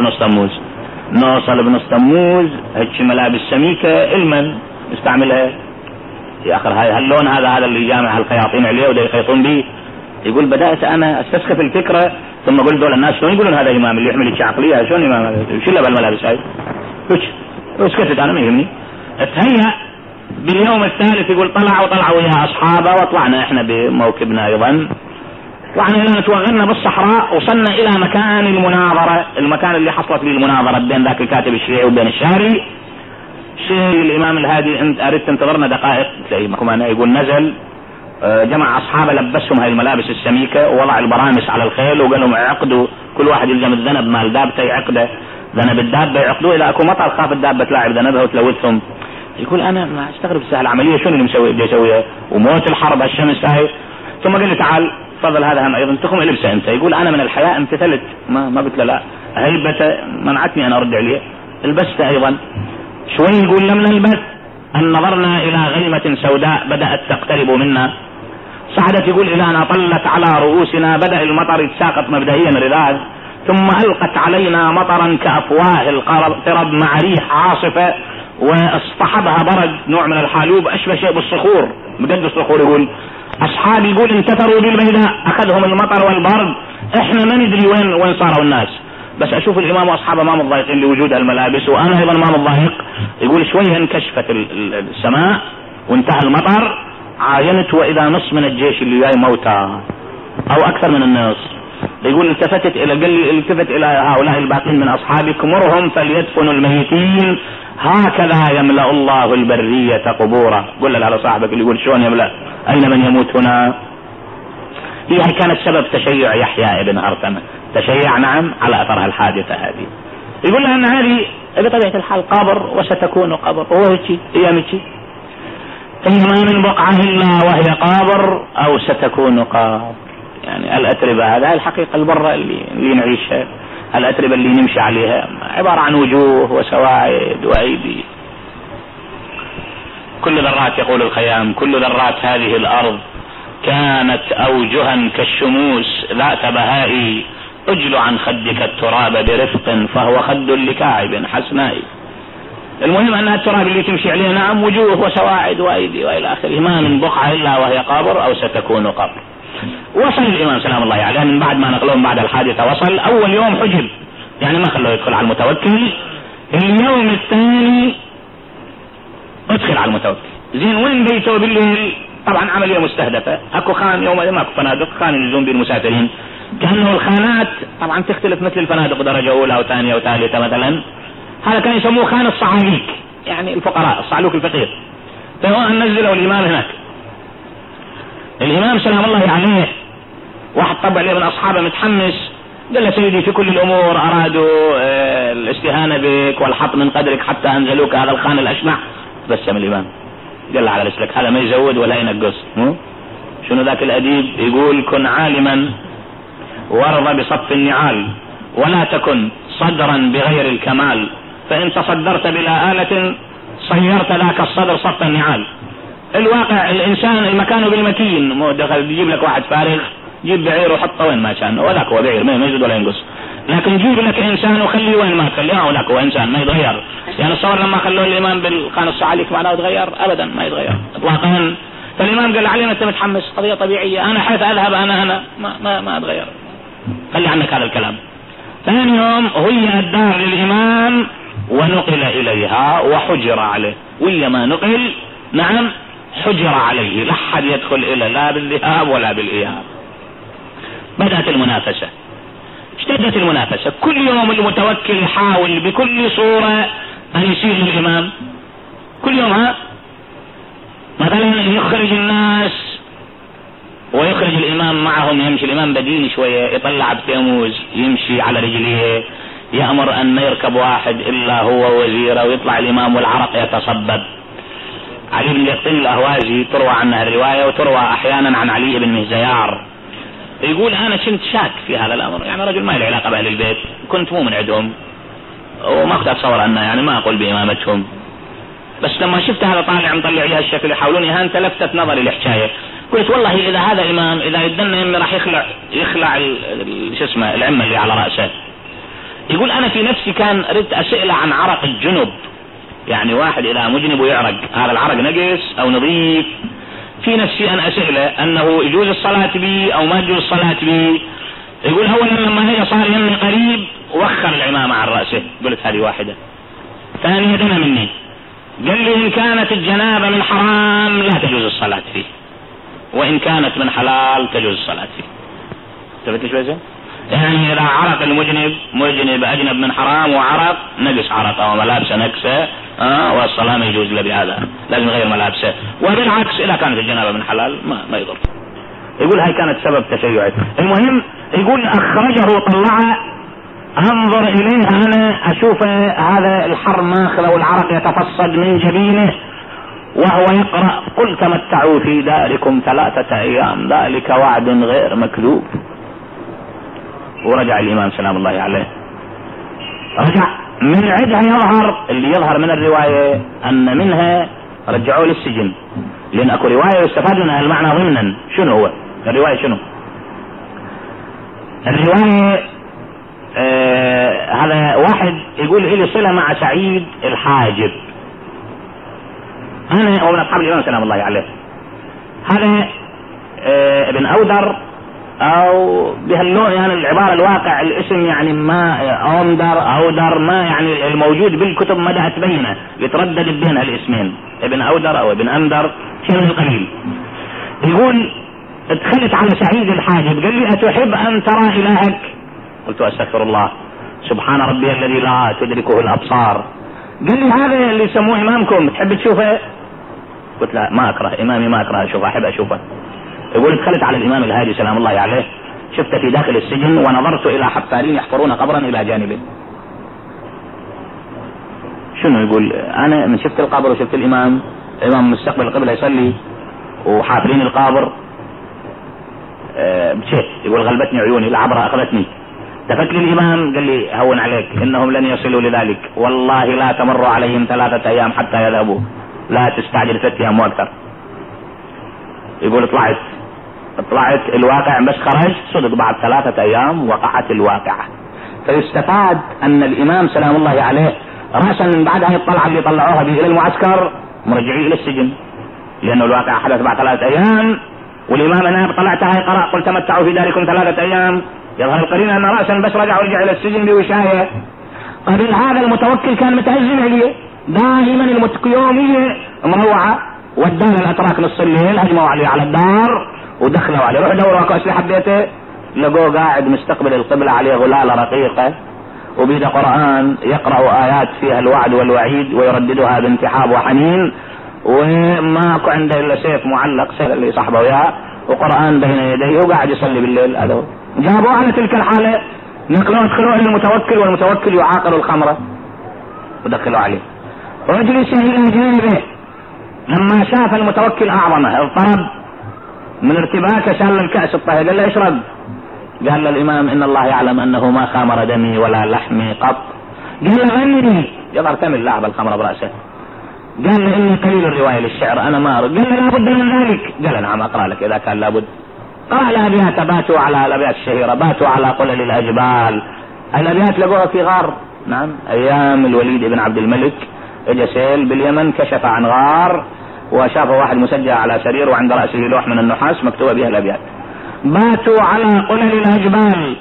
بنص تموز هيك ملابس سميكة المن استعملها يا اخر، هاي هاللون هذا اللي جامع الخياطين عليه وده يخيطون به. يقول بدأت انا استسخف الفكرة، ثم قلت دول الناس شلون يقولون هذا امام اللي يحمل هيك عقلية، شلون امام شو له بالملابس هاي؟ وسكتت انا ما يهمني. تهيأ باليوم الثالث يقول طلعوا ويا اصحابه، وطلعنا احنا بموكبنا ايضا. طلعنا هنا توغلنا بالصحراء، وصلنا الى مكان المناظرة، المكان اللي حصلت به المناظرة بين ذاك الكاتب الشيعي وبين الشاري. الإمام الهادي أنت أردت تنتظرنا دقائق؟ تلاقي ماكو مانع. يقول نزل جمع أصحابه، لبسهم هاي الملابس السميكة، ووضع البرامس على الخيل، وقال لهم اعقدوا كل واحد يلزم الذنب مال دابته يعقده، ذنب الدابة يعقدوه، إذا أكو مطر خاف الدابة تلاعب ذنبها وتلوثهم. يقول أنا ما أستغرب سهل العملية، شنو اللي يسويها وموت الحرب هالشمس هاي. ثم قال لي تعال تفضل هذا هم أيضا تكم لبسه أنت. يقول أنا من الحياة امتثلت، ما قلت لا، هيبته منعتني أن أرد عليه، البسته أيضا. شوي يقول لم نلبث أن نظرنا إلى غيمة سوداء بدأت تقترب منا، صعدت يقول إلى أن أطلت على رؤوسنا، بدأ المطر يتساقط مبدئيا رذاذ، ثم ألقت علينا مطرا كأفواه القرب مع ريح عاصفة، واصطحبها برد نوع من الحالوب أشبه شيء بالصخور، بجد الصخور. يقول أصحابي يقول انتثروا بالبيداء، أخذهم المطر والبرد، إحنا ما ندري وين صاروا الناس. بس أشوف الإمام وأصحابه ما متضايقين لوجود الملابس، وأنا أيضا ما متضايق. يقول شوية انكشفت السماء وانتهى المطر، عاينت وإذا نصف من الجيش اللي جاي موتى أو أكثر من النصف. يقول التفت إلى هؤلاء الباقين من أصحابي، كمرهم فليدفنوا الميتين، هكذا يملأ الله البرية قبورا. قل على صاحبك اللي يقول شلون يملأ، أين من يموت هنا. هي كانت سبب تشيع يحيى ابن أرتمة، تشيع نعم على أثرها الحادثة هذه. يقول لها أن هذه بطبيعة الحال قبر وستكون قبر، هو هي مشي، ما من بقعة إلا وهي قابر أو ستكون قابر. يعني الأتربة هذا الحقيقة البرة اللي نعيشها، الأتربة اللي نمشي عليها عبارة عن وجوه وسواعد وأيدي. كل ذرات، يقول الخيام، كل ذرات هذه الأرض كانت أوجها كالشموس ذات بهاء، أجل عن خدك التراب برفق فهو خد لكاعب حسناء. المهم أن التراب اللي تمشي عليه نعم وجوه وسواعد وأيدي وإلى آخره، ما من بقعة إلا وهي قبر أو ستكون قبر. وصل الإمام سلام الله عليه من بعد ما نقلهم بعد الحادثة، وصل أول يوم حجب، يعني ما خلوه يدخل على المتوكل. اليوم الثاني ادخل على المتوكل. زين وين بيته بالليل؟ طبعا عملية مستهدفة، اكو خان يوم ما اكو فنادق، خان يلزم بالمسافرين، كأنه الخانات طبعا تختلف مثل الفنادق درجة أولى أو ثانية أو ثالثة مثلا. هذا كان يسموه خان الصعاليك، يعني الفقراء، الصعلوك الفقير. فهو نزلوا الإمام هناك. الإمام سلام الله عليه واحد طبع لي من أصحابه متحمس، قال له سيدي في كل الأمور أرادوا الاستهانة بك والحط من قدرك حتى أنزلوك هذا الخان الأشنع. بسم الإمام قال له على رسلك، هذا ما يزود ولا ينقص. شنو ذاك الأديب يقول: كن عالما وارض بصف النعال ولا تكن صدرا بغير الكمال، فإن تصدرت بلا آلة صيرت ذاك الصدر صف النعال. الواقع الإنسان المكان بالمكين، مو دخل يجيب لك واحد فارغ جيب بعير وحطه وين ما كان، وذاك هو بعير ما يزيد ولا ينقص. لكن جيب لك إنسان وخليه وين ما تخليه، وذاك هو إنسان ما يتغير. يعني الصور لما خلوه الإمام بالخان الصعاليك معناه يتغير؟ أبدا ما يتغير إطلاقا. فالإمام قال علينا أنت متحمس، قضية طبيعية، أنا حيث أذهب أنا ما أتغير، خلي عنك هذا الكلام. ثاني يوم هي الدار للإمام ونقل إليها وحجر عليه، ويا ما نقل نعم حجر عليه، لا أحد يدخل إلى لا بالذهاب ولا بالإياب. بدأت المنافسة، اشتدت المنافسة، كل يوم المتوكل يحاول بكل صورة أن يسير الإمام، كل يوم مثلا يخرج الناس ويخرج الإمام معهم، يمشي الإمام بدين شوية، يطلع بتيموز يمشي على رجليه، يأمر أن ما يركب واحد إلا هو وزيره، ويطلع الإمام والعرق يتصبب. علي بن اليقطين الأهوازي تروى عنها الرواية، وتروى أحيانا عن علي بن مهزيار، يقول أنا كنت شاك في هذا الأمر، يعني رجل ما له علاقة بأهل البيت، كنت مو من عندهم وما كنت أتصور أنه يعني ما أقول بإمامتهم، بس لما شفت هذا طالع مطلع لي هالشكل يحاولون إهانته لفتت نظري الحكاية. قلت والله إذا هذا إمام إذا يدنا يمي راح يخلع شو اسمه العمة اللي على رأسه. يقول أنا في نفسي كان ردت أسئله عن عرق الجنب، يعني واحد إذا مجنب ويعرق، هذا العرق نقص أو نظيف، في نفسي أن أسئله أنه يجوز الصلاة بي أو ما يجوز الصلاة بي. يقول أولا لما هي صار يمي قريب وخر العمامة عن رأسه، قلت هذه واحدة. ثانيا دنا مني، قال لي إن كانت الجنابة من حرام لا تجوز الصلاة فيه، وإن كانت من حلال تجوز الصلاة فيه. تفت شوي زين؟ يعني إذا عرق المجنب أجنب من حرام وعرق نقص عرقه وملابسه نقصه والصلاة ما يجوز له بهذا، لازم يغير ملابسه. وبالعكس إذا كانت الجنابة من حلال ما يضر. يقول هاي كانت سبب تشيعه. المهم يقول أخرجه طلعه، أنظر إليه أنا أشوف هذا الحر ماخذ والعرق يتفصد من جبينه وهو يقرأ: قل تمتعوا في داركم 3 أيام ذلك وعد غير مكذوب. ورجع الإمام سلام الله عليه، رجع من عدها يظهر اللي يظهر من الرواية أن منها رجعوه للسجن، لأن أكو رواية يستفاد منها المعنى ضمنا. شنو هو الرواية؟ شنو الرواية؟ هذا واحد يقول لي صلة مع سعيد الحاجب، أنا هو من أصحاب الإمام سلام الله عليه، هذا ابن أودر أو بهاللون، يعني العبارة الواقع الاسم يعني ما أودر ما يعني الموجود بالكتب ما تبينه، يتردد بين الاسمين ابن أودر أو ابن أندر شيء من القليل. يقول ادخلت على سعيد الحاجب قال لي: أتحب أن ترى إلهك؟ قلت: أستغفر الله، سبحان ربي الذي لا تدركه الأبصار. قال لي: هذا اللي يسموه إمامكم تحب تشوفه؟ قلت: لا ما أكره إمامي، ما أكره أشوفه، أحب أشوفه. يقول ادخلت على الإمام الهادي سلام الله عليه، شفت في داخل السجن ونظرت إلى حفارين يحفرون قبرا إلى جانبه. شنو يقول؟ أنا من شفت القبر وشفت الإمام مستقبل القبلة يصلي وحافرين القبر، بشيء يقول غلبتني عيوني، العبرة اخذتني. التفت لي الامام قال لي هون عليك انهم لن يصلوا لذلك، والله لا تمر عليهم 3 ايام حتى يذهبوا، لا تستعجل 3 ايام واكثر. يقول طلعت الواقع بس خرج صدق بعد 3 ايام وقعت الواقعة. فيستفاد ان الامام سلام الله عليه رأسا من بعد هاي الطلعة اللي طلعوها به الى المعسكر مرجعيه الى السجن، لانه الواقع حدث بعد 3 ايام، والامام انا طلعتها هاي قرأ قل تمتعوا في داركم 3 ايام. يظهر القرينة ان رأسا بس رجع الى السجن بوشاية. قبل هذا المتوكل كان متهزم عليه دائما، يومية مروعة، ودانا الاتراك نص الليل هجموا عليه على الدار ودخلوا عليه، روح دوروا اسلحة بيته، لقوه قاعد مستقبل القبلة عليه غلالة رقيقة وبيده قرآن يقرأ آيات فيها الوعد والوعيد ويرددها بانتحاب وحنين، وماكو عنده الا سيف معلق سيف اللي صاحبه وياه وقرآن بين يديه وقاعد يصلي بالليل. هذا جابوه على تلك الحالة، ادخلوه للمتوكل، والمتوكل يعاقل الخمرة ودخلوا عليه. ويجلس الى جانبه لما شاف المتوكل اعظمه اضطرب من ارتباكه، شال الكأس الطاهر قال له اشرب. قال للامام ان الله يعلم انه ما خامر دمي ولا لحمي قط. قال له غنني، يظهر تمل لعب الخمر برأسه. قال له اني قليل الرواية للشعر انا ما أرد. قال له لابد من ذلك. قال نعم اقرأ لك اذا كان لابد. قرأ الابيات، باتوا على الابيات الشهيرة، باتوا على قلل الاجبال. الابيات لقوها في غار، نعم ايام الوليد بن عبد الملك، اجى سيل باليمن كشف عن غار وشاف واحد مسجع على سرير وعند رأسه لوح من النحاس مكتوبة بها الابيات. باتوا على قلل الاجبال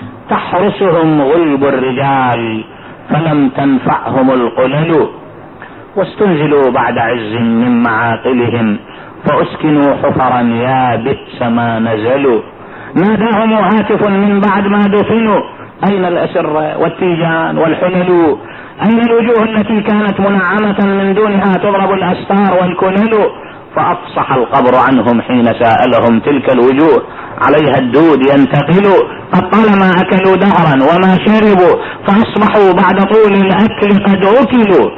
تحرسهم غلب الرجال فلم تنفعهم القلل، واستنزلوا بعد عز من معاقلهم فاسكنوا حفرا يا بئس ما نزلوا. ناداهم هاتف من بعد ما دفنوا اين الاسر والتيجان والحلل، اين الوجوه التي كانت منعمة من دونها تضرب الاستار والكلل. فافصح القبر عنهم حين سألهم تلك الوجوه عليها الدود ينتقل. قد طالما اكلوا دهرا وما شربوا فاصبحوا بعد طول الاكل قد اكلوا.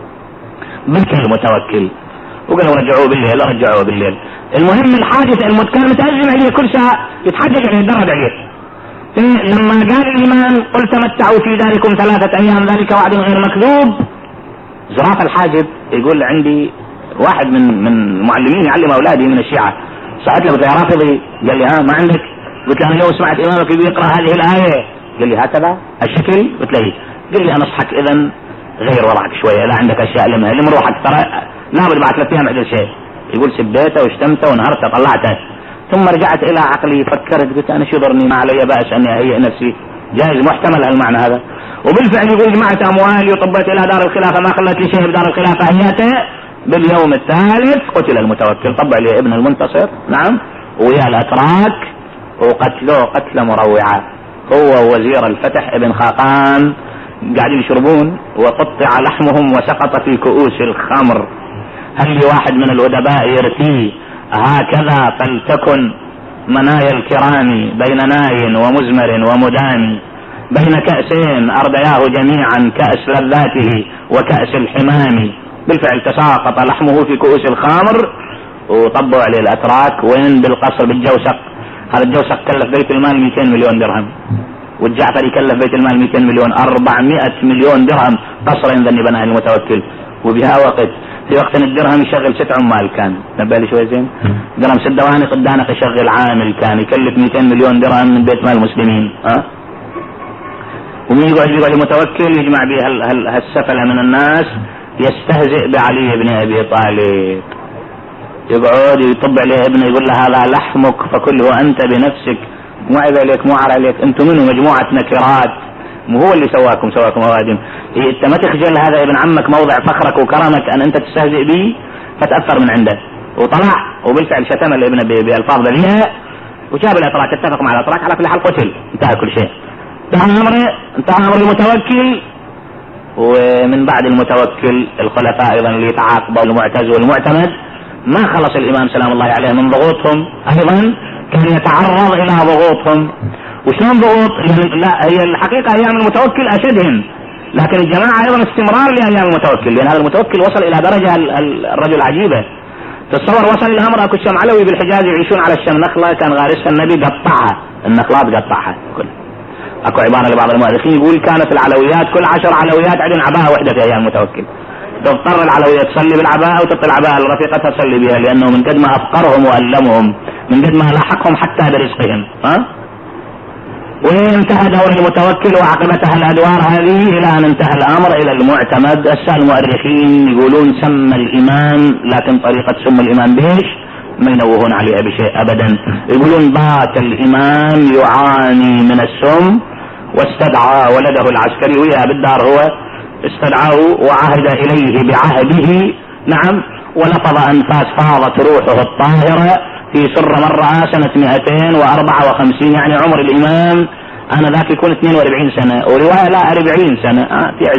بكى المتوكل وقالوا رجعوه بالليل. المهم الحادث كان متأزم عليه كل ساعة يتحجج عليه يتدرب عليه. لما قال الإمام قل تمتعوا في داركم 3 أيام ذلك وعد غير مكذوب، زراف الحاجب يقول عندي واحد من المعلمين يعلم أولادي من الشيعة، سألت له قلت يا رافضي، قال لي ها ما عندك؟ قلت له أنا لو سمعت إمامك يقرأ هذه الآية، قال لي هكذا الشكل؟ قلت له قال لي أنصحك إذن غير وضعك شوية، لا عندك أشياء لم روحك ترى لابد بعد 3 أيام عدل شيء. يقول سبيته واشتمته ونهرته طلعته. ثم رجعت الى عقلي فكرت قلت انا شو ضرني، ما علي بأس اني اهيئ نفسي، جائز محتمل هالمعنى هذا. وبالفعل يقول جمعت اموالي وطبيت الى دار الخلافة ما خلت لي شيء بدار الخلافة هيئته. باليوم الثالث قتل المتوكل، طبع لي ابن المنتصر نعم ويا الاتراك وقتلوه قتلة مروعة، هو وزير الفتح ابن خاقان قاعدين يشربون وقطع لحمهم وسقط في كؤوس الخمر. هل لي واحد من الأدباء يرثيه هكذا فلتكن منايا الكرام بين ناي ومزمر ومدان، بين كأسين أردياه جميعا كأس لذاته وكأس الحمام. بالفعل تساقط لحمه في كؤوس الخمر وطبوا عليه الأتراك. وين؟ بالقصر بالجوسق. هذا الجوسق كلف بيت المال 200 مليون درهم، والجعفر يكلف بيت المال 200 مليون، 400 مليون درهم قصر ذني بناء المتوكل. وبها وقت في وقت الدرهم يشغل 6 عمال كان، نبه لي شوي زين، درهم 6 دوانق الدانق يشغل عامل كان يكلف 200 مليون درهم من بيت مال المسلمين. ومن يقعد المتوكل يجمع به هالسفلة من الناس يستهزئ بعلي بن ابي طالب، يقعد يطبع عليه ابنه يقول له هذا لحمك فكله انت بنفسك، مو عيب عليك مو عار عليك، انتم منه مجموعة نكرات، مو هو اللي سواكم اوادم. انت ما تخجل هذا ابن عمك موضع فخرك وكرمك ان انت تستهزئ به، فتأثر من عنده وطلع. وبالفعل شتم الابن بألفاظ ذليلة وجاب الاتراك، اتفق مع الاتراك على كل حال قتل، انتهى كل شيء، انتهى امر المتوكل. ومن بعد المتوكل الخلفاء ايضا اللي يتعاقبوا المعتز والمعتمد ما خلص الامام سلام الله عليه من ضغوطهم، ايضا كان يتعرض الى ضغوطهم. وشلون ضغوط؟ لا هي الحقيقة ايام المتوكل اشدهم، لكن الجماعة ايضا استمرار لايام المتوكل، لان هذا المتوكل وصل الى درجة الرجل عجيبة. تتصور وصل الامر اكو شم علوي بالحجاز يعيشون على الشم، نخله كان غارسها النبي قطعها، النخلات قطعها كل. اكو عباره لبعض المؤرخين يقول كانت العلويات كل 10 علويات عندهم عباءه وحده في ايام المتوكل، تضطر العلويه تصلي بالعباءه وتعطي العباءه لرفيقتها تصلي بها، لانه من قد ما افقرهم والمهم، من قد ما لاحقهم حتى برزقهم. وانتهى دور المتوكل وعقبتها الادوار هذه الى ان انتهى الامر الى المعتمد. هسه المؤرخين يقولون سمى الامام، لكن طريقه سم الامام بيش ما ينوهون عليها بشيء ابدا. يقولون بات الامام يعاني من السم واستدعى ولده العسكري وياه بالدار، هو استدعاه وعهد اليه بعهده، نعم، ولفظ انفاس فاضت روحه الطاهره في سر من رأى سنة 254، يعني عمر الإمام أنا ذاك يكون 42 سنة، ورواية لا 40 سنة،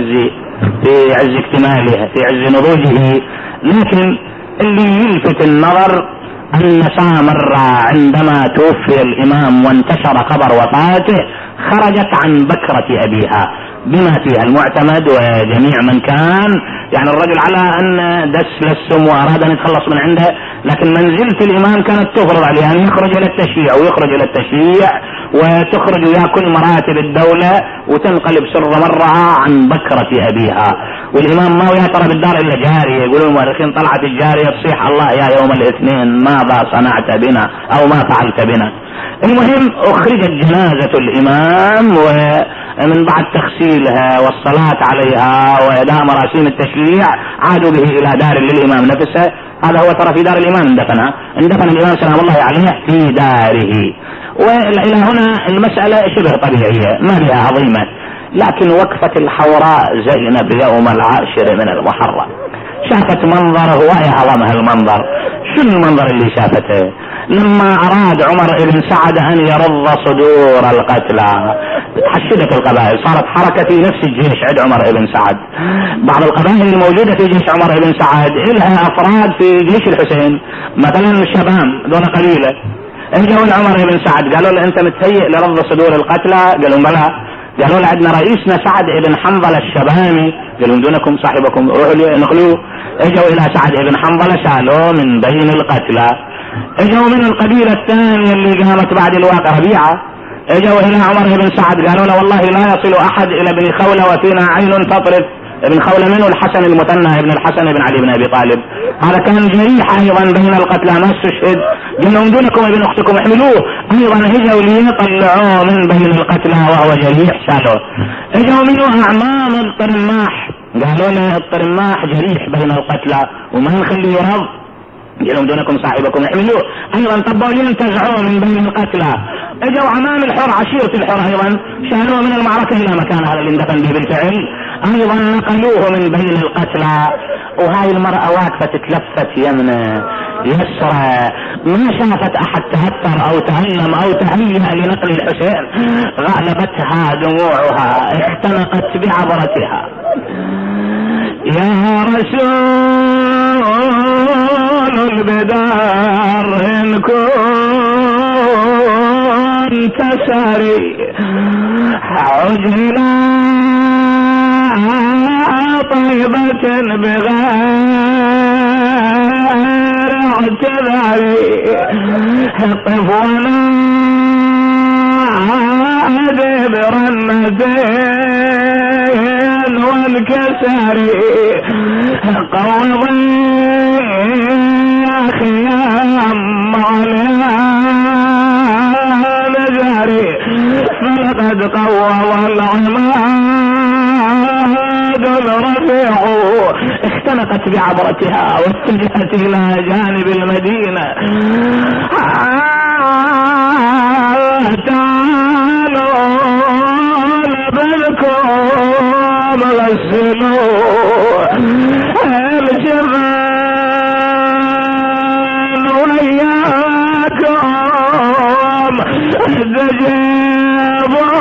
في عز اكتماله، في عز نضوجه. لكن اللي يلفت النظر أن سامر عندما توفي الإمام وانتشر خبر وفاته خرجت عن بكرة أبيها بما فيها المعتمد وجميع من كان، يعني الرجل على أن دس للسم وأراد أن يتخلص من عنده، لكن منزلة الإمام كانت تفرض عليه أن يخرج إلى التشييع، ويخرج إلى التشييع وتخرج ويا كل مراتب الدولة وتنقلب سر مرة عن بكرة أبيها. والإمام ما يعترف بالدار إلا جارية، يقولون المؤرخين طلعت الجارية تصيح الله يا يوم الاثنين ماذا صنعت بنا أو ما فعلت بنا. المهم أخرجت جنازة الإمام، ومن بعد تغسيلها والصلاة عليها وأداء مراسيم التشييع عادوا به إلى دار للإمام نفسه. هذا هو ترى في دار الإمام اندفن الإمام سلام الله عليه في داره. وإلى هنا المسألة شبه طبيعية ما بها عظيمة، لكن وقفة الحوراء زينب يوم 10 من المحرم شافت منظر هو أعظمها المنظر. شو المنظر اللي شافته؟ لما أراد عمر بن سعد أن يرض صدور القتلى، تحشدت القبائل، صارت حركة في نفس الجيش عند عمر بن سعد. بعض القبائل الموجودة في جيش عمر بن سعد إلها أفراد في جيش الحسين، مثلا الشباب دون قليلة، اجوا لعمر بن سعد قالوا له أنت متهيئ لرض صدور القتلى؟ قالوا بلى. قالوا له عندنا رئيسنا سعد بن حنظلة الشبامي، قالوا دونكم صاحبكم روحوا نقلوه. اجوا إلى سعد بن حنظلة شالوه من بين القتلى. اجوا من القبيلة الثانية اللي قامت بعد الواقع ربيعة، اجوا الى عمر بن سعد قالوا له والله لا يصل احد الى ابن خولة وفينا عين تطرف. ابن خولة منه الحسن المثنى ابن الحسن بن علي بن ابي طالب، هذا كان جريح ايضا بين القتلى ما استشهد. قلنا من دونكم ابن اختكم احملوه. ايضا اجوا ليطلعوه من بين القتلى وهو جريح شالوه. اجوا منه اعمام الطرماح، قالوا له الطرماح جريح بين القتلى وما نخليه يرض، قالوا دونكم صاحبكم احملوه. ايضا طبوا ينتزعوه من بين القتلى. اجوا عمام الحر عشيرة الحر ايضا شالوه من المعركة الى مكان هذا اللي اندفن به بالفعل، ايضا نقلوه من بين القتلى. وهاي المرأة واقفة تتلفت يمنى يسرى، ما شافت احد تهتر او تهلم او تهيأ لنقل الحسين، غلبتها دموعها اختنقت بعبرتها. يا رسول البدار إن كنت ساري عجلنا طيبة بغير اعتذاري، طفونا برنتين والكساري، قوضي خيام عليها نجاري، فلقد قوض العماد الرفيع. اختنقت بعبرتها واتجهت الى جانب المدينة. تعالوا لبلكم غسلوا الجبال وياكم استجيبوا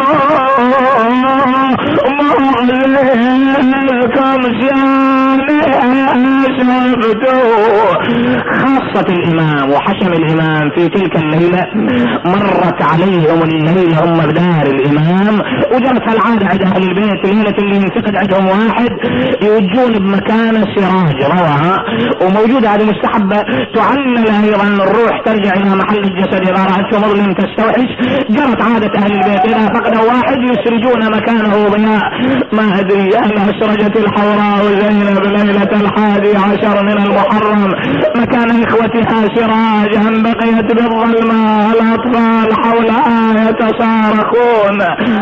مغلقكم شاني شفتوا خاصة الإمام وحشم الإمام في تلك الليلة مرت عليهم الليلة هم بدار الإمام، وجرت العادة عند أهل البيت ليلة اللي ينتقد عندهم واحد يوجون بمكان سراج روعة وموجودة هذه مستحبة، تعلل أيضا الروح ترجع إلى محل الجسد إذا رأته مظلم تستوحش. جرت عادة أهل البيت إذا فقدوا واحد يسرجون مكانه ضياء. ما أدري هل أسرجت الحوراء زينب ليلة 11 من المحرم مكان إخوتها سراج أم بقيت بالظلمة الأطفال حولها يتصارخون؟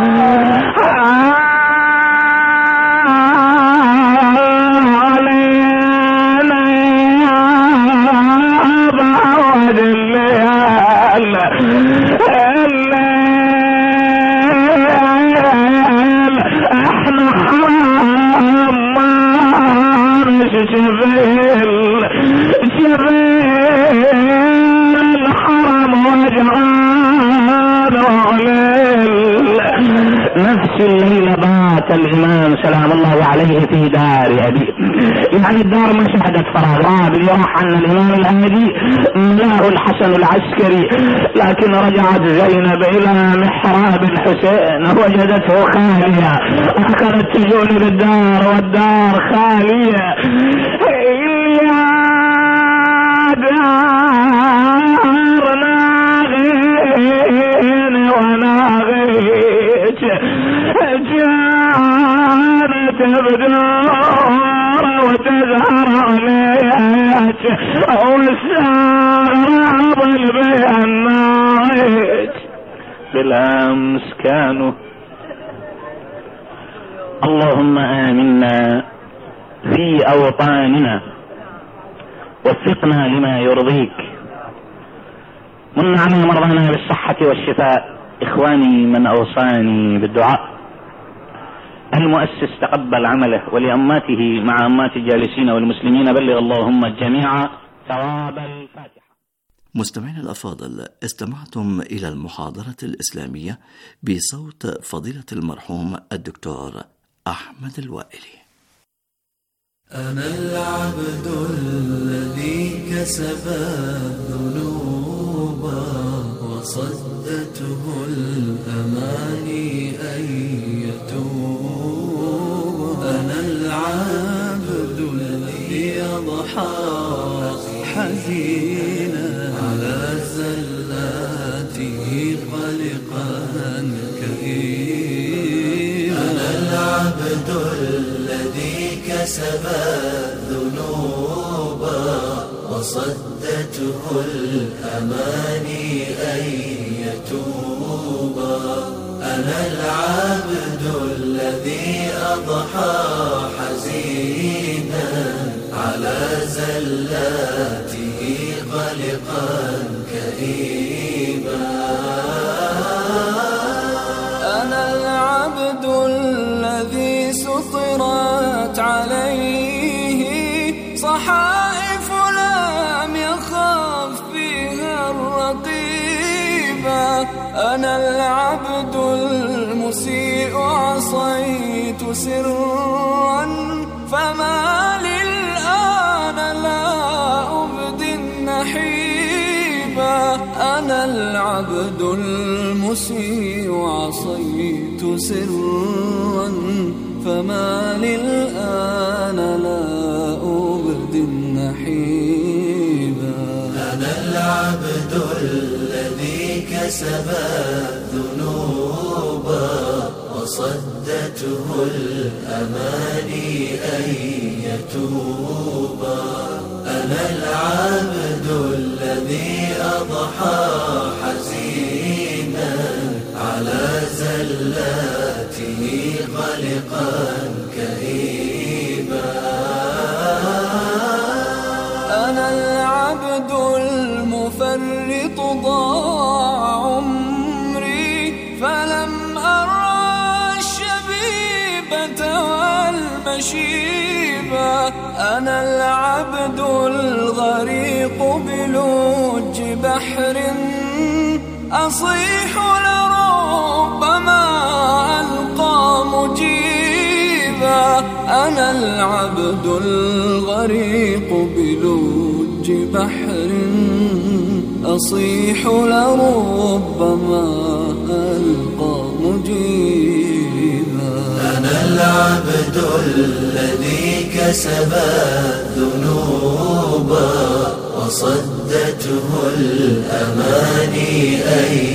نفس الليلة بات الإمام سلام الله عليه في دار أبيه، يعني الدار ما شهدت فراغ. ليرح أن الإمام الهادي ملاه الحسن العسكري، لكن رجعت زينب إلى محراب الحسين وجدته خالية، أخذت تجول بالدار والدار خالية. يا دار ناغين وناغيت كانت بدور وتزهر عليك والسارب البيانات بالأمس كانوا. اللهم آمنا في أوطاننا وفقنا لما يرضيك، من على مرضانا بالصحة والشفاء. إخواني من أوصاني بالدعاء المؤسس تقبل عمله، ولأماته مع أمات الجالسين والمسلمين بلغ اللهم الجميع ثواب الفاتحة. مستمعينا الأفاضل، استمعتم إلى المحاضرة الإسلامية بصوت فضيلة المرحوم الدكتور أحمد الوائلي. أنا العبد الذي كسب الذنوب وصدته الأماني أن يتوب. أنا العبد الذي أضحى حزينا على زلاته قلقا كئيبا. أنا العبد الذي كسب الذنوب وصدته الأماني أن يتوب. أنا العبد الذي أضحى حزينا على زلاته قلقا كئيبا. أنا العبد الذي سطرت عليه صحائف لم يخف فيها الرقيبة. أنا العبد المسيء عصيت سرا فما للآن لا أبدي النحيبة. أنا العبد المسيء عصيت سرا فما للآن لا أبدي النحيبة. أنا العبد الذي كسب الذنوب وصدته الأماني أن يتوب. أنا العبد الذي أضحى حزينا على زلاته قلقا كئيبا. أنا العبد المفرط ضاع عمري فلم أرى الشبيبة والمشيبة. أنا العبد الغريق بلوج بحر أصيح لربما ألقى مجيبا. أنا العبد الغريق بلوج بحر أصيح لربما ألقى مجيبا. أنا العبد الذي كسب الذنوب وصدته الأماني أن